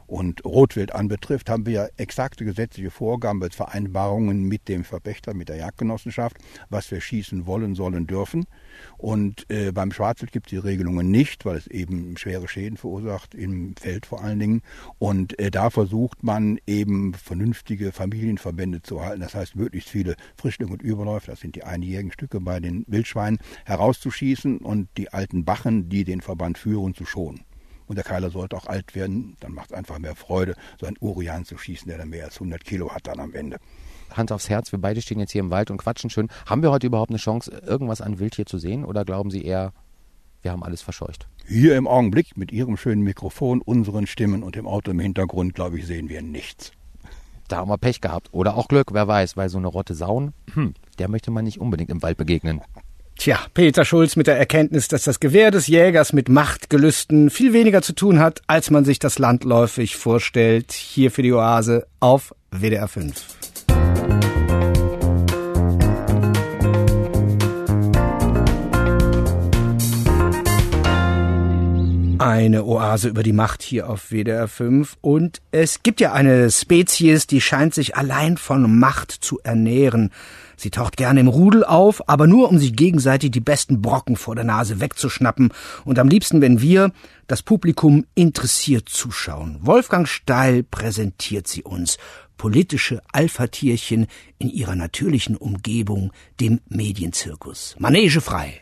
Und Rotwild anbetrifft, haben wir ja exakte gesetzliche Vorgaben als Vereinbarungen mit dem Verpächter, mit der Jagdgenossenschaft, was wir schießen wollen, sollen, dürfen. Und beim Schwarzwild gibt es die Regelungen nicht, weil es eben schwere Schäden verursacht, im Feld vor allen Dingen. Und da versucht man eben vernünftige Familienverbände zu halten. Das heißt, möglichst viele Frischlinge und Überläufe, das sind die einjährigen Stücke bei den Wildschweinen, herauszuschießen und die alten Bachen, die den Verband führen, zu schonen. Und der Keiler sollte auch alt werden, dann macht es einfach mehr Freude, so einen Urian zu schießen, der dann mehr als 100 Kilo hat dann am Ende. Hand aufs Herz, wir beide stehen jetzt hier im Wald und quatschen schön. Haben wir heute überhaupt eine Chance, irgendwas an Wild hier zu sehen? Oder glauben Sie eher, wir haben alles verscheucht? Hier im Augenblick mit Ihrem schönen Mikrofon, unseren Stimmen und dem Auto im Hintergrund, glaube ich, sehen wir nichts. Da haben wir Pech gehabt. Oder auch Glück, wer weiß, weil so eine Rotte Sauen, der möchte man nicht unbedingt im Wald begegnen. Tja, Peter Schulz mit der Erkenntnis, dass das Gewehr des Jägers mit Machtgelüsten viel weniger zu tun hat, als man sich das landläufig vorstellt. Hier für die Oase auf WDR 5. Eine Oase über die Macht hier auf WDR 5. Und es gibt ja eine Spezies, die scheint sich allein von Macht zu ernähren. Sie taucht gerne im Rudel auf, aber nur, um sich gegenseitig die besten Brocken vor der Nase wegzuschnappen. Und am liebsten, wenn wir, das Publikum, interessiert zuschauen. Wolfgang Steil präsentiert sie uns. Politische Alpha-Tierchen in ihrer natürlichen Umgebung, dem Medienzirkus. Manege frei.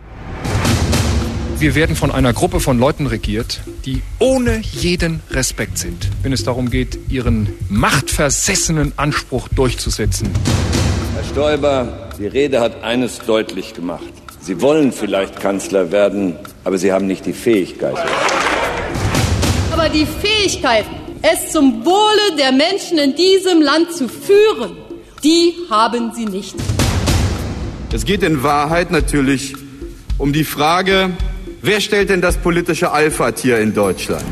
Wir werden von einer Gruppe von Leuten regiert, die ohne jeden Respekt sind, wenn es darum geht, ihren machtversessenen Anspruch durchzusetzen. Herr Stoiber, die Rede hat eines deutlich gemacht. Sie wollen vielleicht Kanzler werden, aber Sie haben nicht die Fähigkeit. Aber die Fähigkeit, es zum Wohle der Menschen in diesem Land zu führen, die haben Sie nicht. Es geht in Wahrheit natürlich um die Frage, wer stellt denn das politische Alpha-Tier in Deutschland?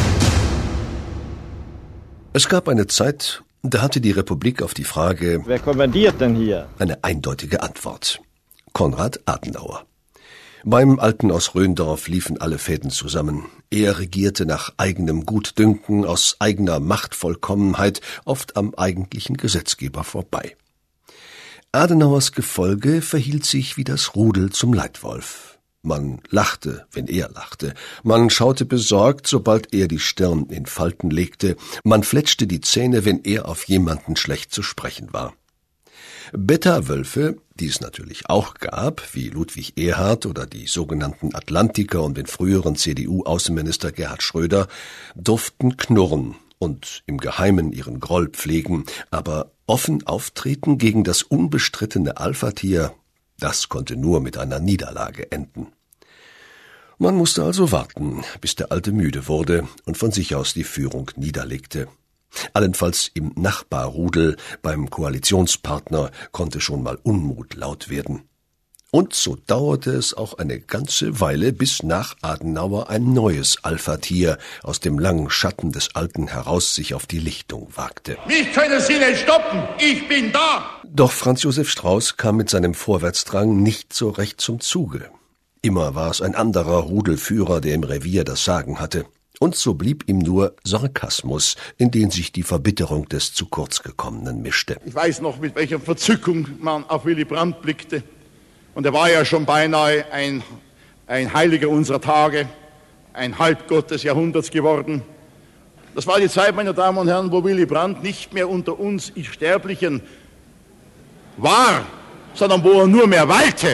Es gab eine Zeit, da hatte die Republik auf die Frage, wer kommandiert denn hier? Eine eindeutige Antwort. Konrad Adenauer. Beim Alten aus Röndorf liefen alle Fäden zusammen. Er regierte nach eigenem Gutdünken, aus eigener Machtvollkommenheit, oft am eigentlichen Gesetzgeber vorbei. Adenauers Gefolge verhielt sich wie das Rudel zum Leitwolf. Man lachte, wenn er lachte. Man schaute besorgt, sobald er die Stirn in Falten legte. Man fletschte die Zähne, wenn er auf jemanden schlecht zu sprechen war. Beta-Wölfe, die es natürlich auch gab, wie Ludwig Erhard oder die sogenannten Atlantiker und den früheren CDU-Außenminister Gerhard Schröder, durften knurren und im Geheimen ihren Groll pflegen, aber offen auftreten gegen das unbestrittene Alpha-Tier, das konnte nur mit einer Niederlage enden. Man musste also warten, bis der Alte müde wurde und von sich aus die Führung niederlegte. Allenfalls im Nachbarrudel, beim Koalitionspartner, konnte schon mal Unmut laut werden. Und so dauerte es auch eine ganze Weile, bis nach Adenauer ein neues Alpha-Tier aus dem langen Schatten des Alten heraus sich auf die Lichtung wagte. Mich können Sie nicht stoppen, ich bin da! Doch Franz Josef Strauß kam mit seinem Vorwärtsdrang nicht so recht zum Zuge. Immer war es ein anderer Rudelführer, der im Revier das Sagen hatte. Und so blieb ihm nur Sarkasmus, in den sich die Verbitterung des zu kurz gekommenen mischte. Ich weiß noch, mit welcher Verzückung man auf Willy Brandt blickte. Und er war ja schon beinahe ein Heiliger unserer Tage, ein Halbgott des Jahrhunderts geworden. Das war die Zeit, meine Damen und Herren, wo Willy Brandt nicht mehr unter uns Sterblichen war, sondern wo er nur mehr wallte.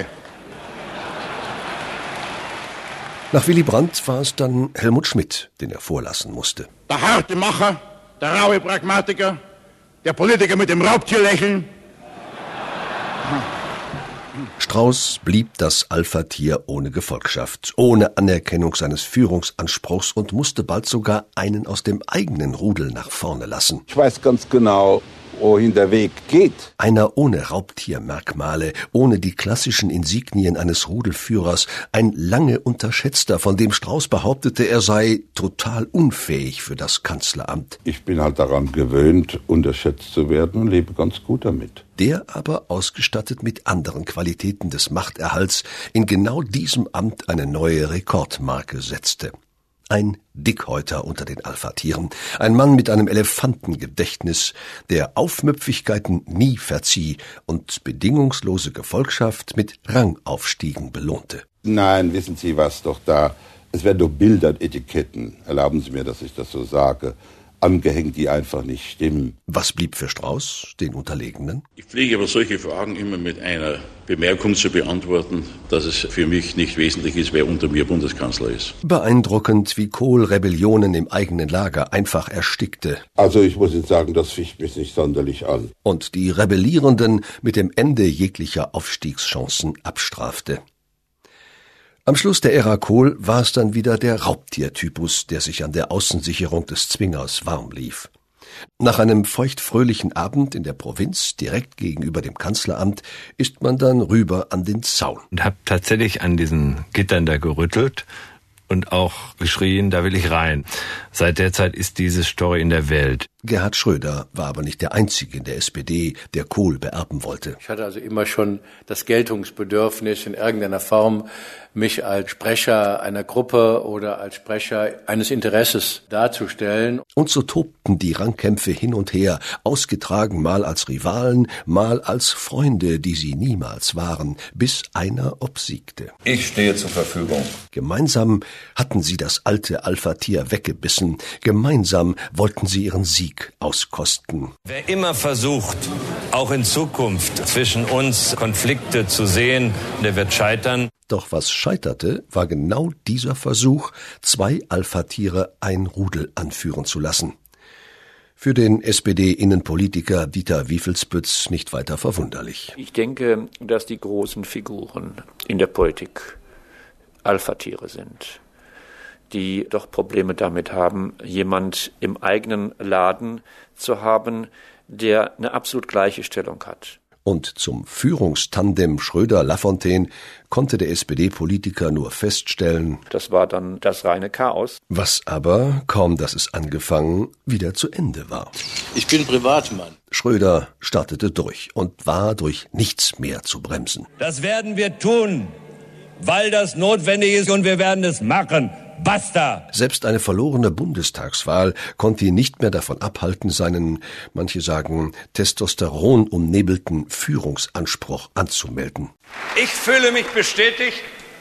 Nach Willy Brandt war es dann Helmut Schmidt, den er vorlassen musste. Der harte Macher, der raue Pragmatiker, der Politiker mit dem Raubtierlächeln. Strauß blieb das Alpha-Tier ohne Gefolgschaft, ohne Anerkennung seines Führungsanspruchs und musste bald sogar einen aus dem eigenen Rudel nach vorne lassen. Ich weiß ganz genau, wohin der Weg geht. Einer ohne Raubtiermerkmale, ohne die klassischen Insignien eines Rudelführers, ein lange Unterschätzter, von dem Strauß behauptete, er sei total unfähig für das Kanzleramt. Ich bin halt daran gewöhnt, unterschätzt zu werden und lebe ganz gut damit. Der aber, ausgestattet mit anderen Qualitäten des Machterhalts, in genau diesem Amt eine neue Rekordmarke setzte. Ein Dickhäuter unter den Alpha-Tieren, ein Mann mit einem Elefantengedächtnis, der Aufmüpfigkeiten nie verzieh und bedingungslose Gefolgschaft mit Rangaufstiegen belohnte. Nein, wissen Sie was, doch da, es werden doch Bilder und Etiketten, erlauben Sie mir, dass ich das so sage, angehängt, die einfach nicht stimmen. Was blieb für Strauß, den Unterlegenen? Ich pflege aber solche Fragen immer mit einer Bemerkung zu beantworten, dass es für mich nicht wesentlich ist, wer unter mir Bundeskanzler ist. Beeindruckend, wie Kohl Rebellionen im eigenen Lager einfach erstickte. Also ich muss jetzt sagen, das ficht mich nicht sonderlich an. Und die Rebellierenden mit dem Ende jeglicher Aufstiegschancen abstrafte. Am Schluss der Ära Kohl war es dann wieder der Raubtiertypus, der sich an der Außensicherung des Zwingers warm lief. Nach einem feuchtfröhlichen Abend in der Provinz, direkt gegenüber dem Kanzleramt, ist man dann rüber an den Zaun. Und hab tatsächlich an diesen Gittern da gerüttelt und auch geschrien, da will ich rein. Seit der Zeit ist diese Story in der Welt. Gerhard Schröder war aber nicht der Einzige in der SPD, der Kohl beerben wollte. Ich hatte also immer schon das Geltungsbedürfnis, in irgendeiner Form mich als Sprecher einer Gruppe oder als Sprecher eines Interesses darzustellen. Und so tobten die Rangkämpfe hin und her, ausgetragen mal als Rivalen, mal als Freunde, die sie niemals waren, bis einer obsiegte. Ich stehe zur Verfügung. Gemeinsam hatten sie das alte Alpha-Tier weggebissen. Gemeinsam wollten sie ihren Sieg auskosten. Wer immer versucht, auch in Zukunft zwischen uns Konflikte zu sehen, der wird scheitern. Doch was scheiterte, war genau dieser Versuch, 2 Alpha-Tiere ein Rudel anführen zu lassen. Für den SPD-Innenpolitiker Dieter Wiefelsbütz nicht weiter verwunderlich. Ich denke, dass die großen Figuren in der Politik Alpha-Tiere sind, die doch Probleme damit haben, jemand im eigenen Laden zu haben, der eine absolut gleiche Stellung hat. Und zum Führungstandem Schröder-Lafontaine konnte der SPD-Politiker nur feststellen, das war dann das reine Chaos. Was aber, kaum dass es angefangen, wieder zu Ende war. Ich bin Privatmann. Schröder startete durch und war durch nichts mehr zu bremsen. Das werden wir tun, weil das notwendig ist und wir werden es machen. Basta! Selbst eine verlorene Bundestagswahl konnte ihn nicht mehr davon abhalten, seinen, manche sagen, testosteronumnebelten Führungsanspruch anzumelden. Ich fühle mich bestätigt,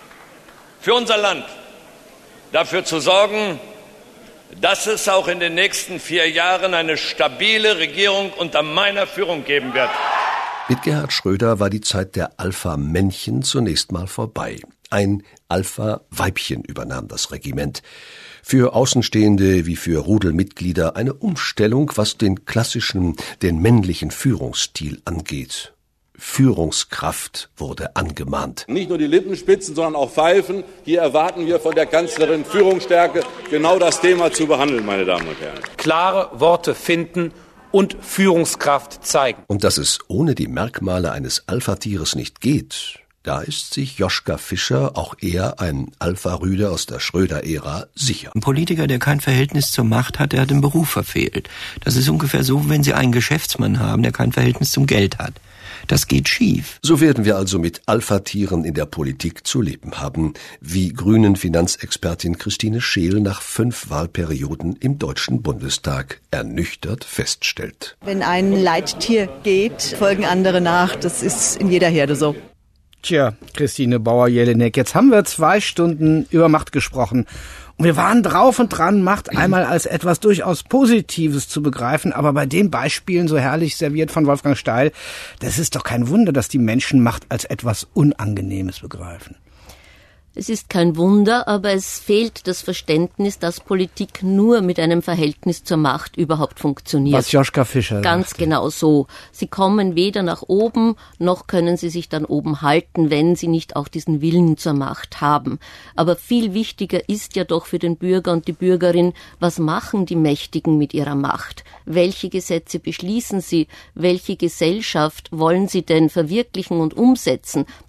für unser Land dafür zu sorgen, dass es auch in den nächsten 4 Jahren eine stabile Regierung unter meiner Führung geben wird. Mit Gerhard Schröder war die Zeit der Alpha-Männchen zunächst mal vorbei. Ein Alpha-Weibchen übernahm das Regiment. Für Außenstehende wie für Rudelmitglieder eine Umstellung, was den klassischen, den männlichen Führungsstil angeht. Führungskraft wurde angemahnt. Nicht nur die Lippen spitzen, sondern auch pfeifen. Hier erwarten wir von der Kanzlerin Führungsstärke, genau das Thema zu behandeln, meine Damen und Herren. Klare Worte finden und Führungskraft zeigen. Und dass es ohne die Merkmale eines Alpha-Tieres nicht geht, da ist sich Joschka Fischer, auch er ein Alpha-Rüde aus der Schröder-Ära, sicher. Ein Politiker, der kein Verhältnis zur Macht hat, der hat den Beruf verfehlt. Das ist ungefähr so, wenn Sie einen Geschäftsmann haben, der kein Verhältnis zum Geld hat. Das geht schief. So werden wir also mit Alpha-Tieren in der Politik zu leben haben, wie Grünen Finanzexpertin Christine Scheel nach 5 Wahlperioden im Deutschen Bundestag ernüchtert feststellt. Wenn ein Leittier geht, folgen andere nach. Das ist in jeder Herde so. Tja, Christine Bauer-Jelinek, jetzt haben wir 2 Stunden über Macht gesprochen. Und wir waren drauf und dran, Macht einmal als etwas durchaus Positives zu begreifen. Aber bei den Beispielen, so herrlich serviert von Wolfgang Steil, das ist doch kein Wunder, dass die Menschen Macht als etwas Unangenehmes begreifen. Es ist kein Wunder, aber es fehlt das Verständnis, dass Politik nur mit einem Verhältnis zur Macht überhaupt funktioniert. Was Joschka Fischer Ganz sagte. genau so. Sie kommen weder nach oben, noch können sie sich dann oben halten, wenn sie nicht auch diesen Willen zur Macht haben. Aber viel wichtiger ist ja doch für den Bürger und die Bürgerin, was machen die Mächtigen mit ihrer Macht? Welche Gesetze beschließen sie? Welche Gesellschaft wollen sie denn verwirklichen und umsetzen?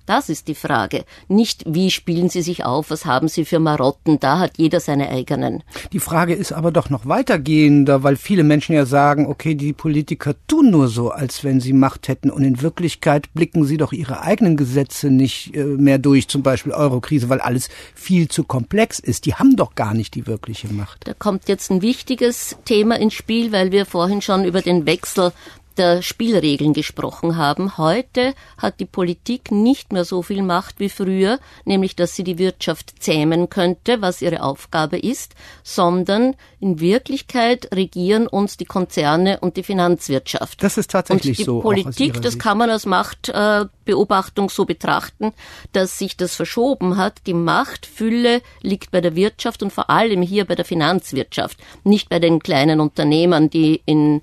Das ist die Frage. Nicht, wie spielen sie sich auf, was haben sie für Marotten, da hat jeder seine eigenen. Die Frage ist aber doch noch weitergehender, weil viele Menschen ja sagen, okay, die Politiker tun nur so, als wenn sie Macht hätten und in Wirklichkeit blicken sie doch ihre eigenen Gesetze nicht mehr durch, zum Beispiel Eurokrise, weil alles viel zu komplex ist. Die haben doch gar nicht die wirkliche Macht. Da kommt jetzt ein wichtiges Thema ins Spiel, weil wir vorhin schon über den Wechsel der Spielregeln gesprochen haben. Heute hat die Politik nicht mehr so viel Macht wie früher, nämlich dass sie die Wirtschaft zähmen könnte, was ihre Aufgabe ist, sondern in Wirklichkeit regieren uns die Konzerne und die Finanzwirtschaft. Das ist tatsächlich so. Und die Politik, das kann man als Machtbeobachtung so betrachten, dass sich das verschoben hat. Die Machtfülle liegt bei der Wirtschaft und vor allem hier bei der Finanzwirtschaft, nicht bei den kleinen Unternehmern, die in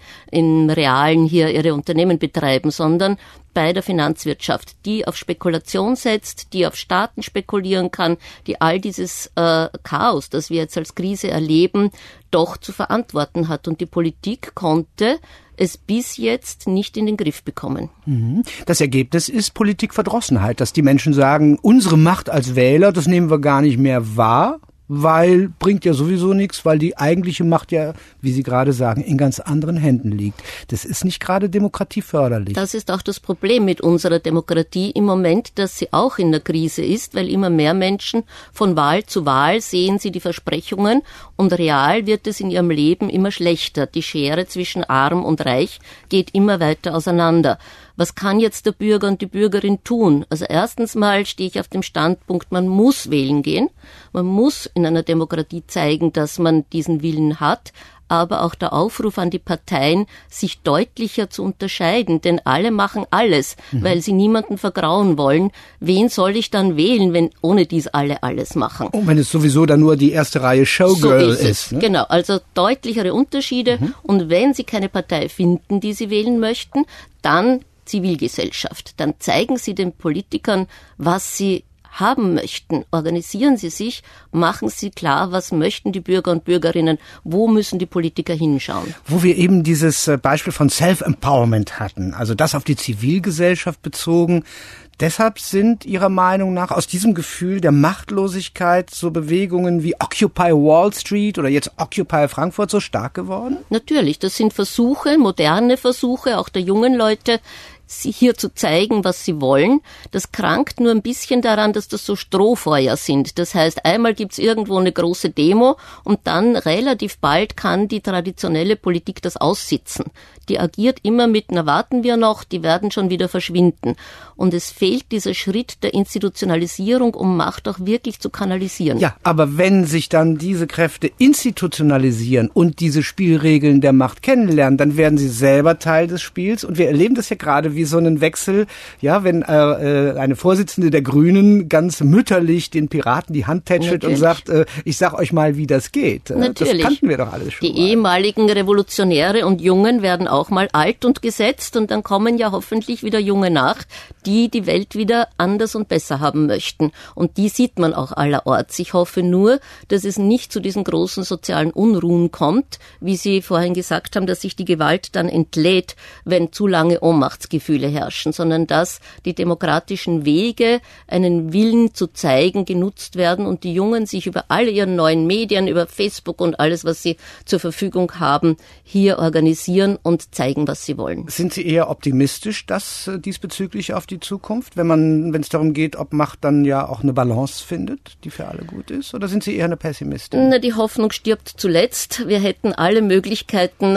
Realen hier ihre Unternehmen betreiben, sondern bei der Finanzwirtschaft, die auf Spekulation setzt, die auf Staaten spekulieren kann, die all dieses Chaos, das wir jetzt als Krise erleben, doch zu verantworten hat. Und die Politik konnte es bis jetzt nicht in den Griff bekommen. Das Ergebnis ist Politikverdrossenheit, dass die Menschen sagen, unsere Macht als Wähler, das nehmen wir gar nicht mehr wahr, weil bringt ja sowieso nichts, weil die eigentliche Macht ja, wie Sie gerade sagen, in ganz anderen Händen liegt. Das ist nicht gerade demokratieförderlich. Das ist auch das Problem mit unserer Demokratie im Moment, dass sie auch in der Krise ist, weil immer mehr Menschen von Wahl zu Wahl sehen sie die Versprechungen und real wird es in ihrem Leben immer schlechter. Die Schere zwischen Arm und Reich geht immer weiter auseinander. Was kann jetzt der Bürger und die Bürgerin tun? Also erstens mal stehe ich auf dem Standpunkt, man muss wählen gehen. Man muss in einer Demokratie zeigen, dass man diesen Willen hat. Aber auch der Aufruf an die Parteien, sich deutlicher zu unterscheiden. Denn alle machen alles, weil sie niemanden vergrauen wollen. Wen soll ich dann wählen, wenn ohne dies alle alles machen? Und wenn es sowieso dann nur die erste Reihe Showgirl so ist. Ne? Genau, also deutlichere Unterschiede. Und wenn sie keine Partei finden, die sie wählen möchten, dann Zivilgesellschaft. Dann zeigen Sie den Politikern, was sie haben möchten. Organisieren Sie sich, machen Sie klar, was möchten die Bürger und Bürgerinnen, wo müssen die Politiker hinschauen. Wo wir eben dieses Beispiel von Self-Empowerment hatten, also das auf die Zivilgesellschaft bezogen. Deshalb sind Ihrer Meinung nach aus diesem Gefühl der Machtlosigkeit so Bewegungen wie Occupy Wall Street oder jetzt Occupy Frankfurt so stark geworden? Natürlich, das sind Versuche, moderne Versuche, auch der jungen Leute, hier zu zeigen, was sie wollen. Das krankt nur ein bisschen daran, dass das so Strohfeuer sind. Das heißt, einmal gibt's irgendwo eine große Demo und dann relativ bald kann die traditionelle Politik das aussitzen. Die agiert immer mit, na warten wir noch, die werden schon wieder verschwinden. Und es fehlt dieser Schritt der Institutionalisierung, um Macht auch wirklich zu kanalisieren. Ja, aber wenn sich dann diese Kräfte institutionalisieren und diese Spielregeln der Macht kennenlernen, dann werden sie selber Teil des Spiels. Und wir erleben das ja gerade wie so einen Wechsel, ja, wenn eine Vorsitzende der Grünen ganz mütterlich den Piraten die Hand tätschelt und sagt, ich sag euch mal, wie das geht. Natürlich. Das kannten wir doch alles schon. Die ehemaligen Revolutionäre und Jungen werden auch mal alt und gesetzt und dann kommen ja hoffentlich wieder Junge nach, die die Welt wieder anders und besser haben möchten. Und die sieht man auch allerorts. Ich hoffe nur, dass es nicht zu diesen großen sozialen Unruhen kommt, wie Sie vorhin gesagt haben, dass sich die Gewalt dann entlädt, wenn zu lange Ohnmachtsgefühle herrschen, sondern dass die demokratischen Wege, einen Willen zu zeigen, genutzt werden und die Jungen sich über alle ihren neuen Medien, über Facebook und alles, was sie zur Verfügung haben, hier organisieren und zeigen, was sie wollen. Sind Sie eher optimistisch, dass diesbezüglich auf die Zukunft, wenn es darum geht, ob Macht dann ja auch eine Balance findet, die für alle gut ist? Oder sind Sie eher eine Pessimistin? Na, die Hoffnung stirbt zuletzt. Wir hätten alle Möglichkeiten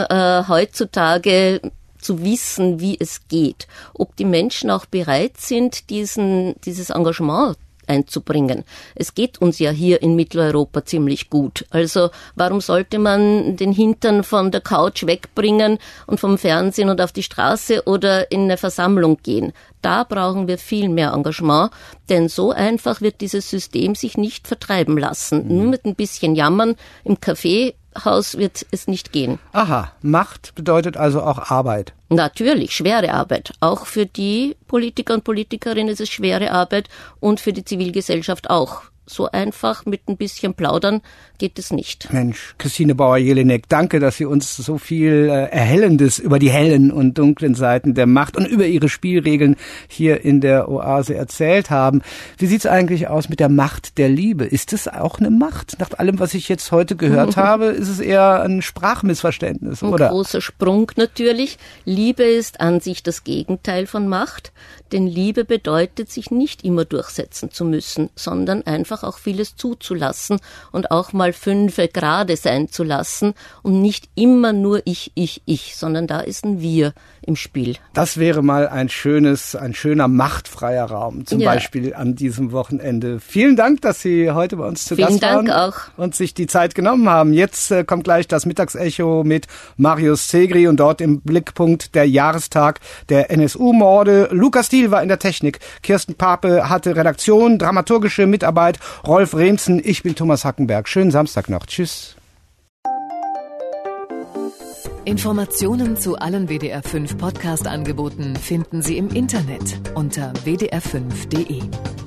heutzutage zu wissen, wie es geht. Ob die Menschen auch bereit sind, dieses Engagement einzubringen. Es geht uns ja hier in Mitteleuropa ziemlich gut. Also warum sollte man den Hintern von der Couch wegbringen und vom Fernsehen und auf die Straße oder in eine Versammlung gehen? Da brauchen wir viel mehr Engagement, denn so einfach wird dieses System sich nicht vertreiben lassen. Nur mit ein bisschen Jammern im Kaffeehaus wird es nicht gehen. Aha, Macht bedeutet also auch Arbeit. Natürlich, schwere Arbeit. Auch für die Politiker und Politikerinnen ist es schwere Arbeit und für die Zivilgesellschaft auch. so einfach mit ein bisschen Plaudern geht es nicht. Mensch, Christine Bauer-Jelinek, danke, dass Sie uns so viel Erhellendes über die hellen und dunklen Seiten der Macht und über Ihre Spielregeln hier in der Oase erzählt haben. Wie sieht's eigentlich aus mit der Macht der Liebe? Ist es auch eine Macht? Nach allem, was ich jetzt heute gehört habe, ist es eher ein Sprachmissverständnis, oder? Ein großer Sprung natürlich. Liebe ist an sich das Gegenteil von Macht, denn Liebe bedeutet, sich nicht immer durchsetzen zu müssen, sondern einfach auch vieles zuzulassen und auch mal 5 Grade sein zu lassen und nicht immer nur ich, sondern da ist ein Wir im Spiel. Das wäre mal ein schöner machtfreier Raum, zum Beispiel an diesem Wochenende. Vielen Dank, dass Sie heute bei uns zu Gast waren. Vielen Dank auch. Und sich die Zeit genommen haben. Jetzt kommt gleich das Mittagsecho mit Marius Zegri und dort im Blickpunkt der Jahrestag der NSU-Morde. Lukas Diel war in der Technik. Kirsten Pape hatte Redaktion, dramaturgische Mitarbeit. Rolf Remsen, ich bin Thomas Hackenberg. Schönen Samstag noch. Tschüss. Informationen zu allen WDR 5 Podcast-Angeboten finden Sie im Internet unter wdr5.de.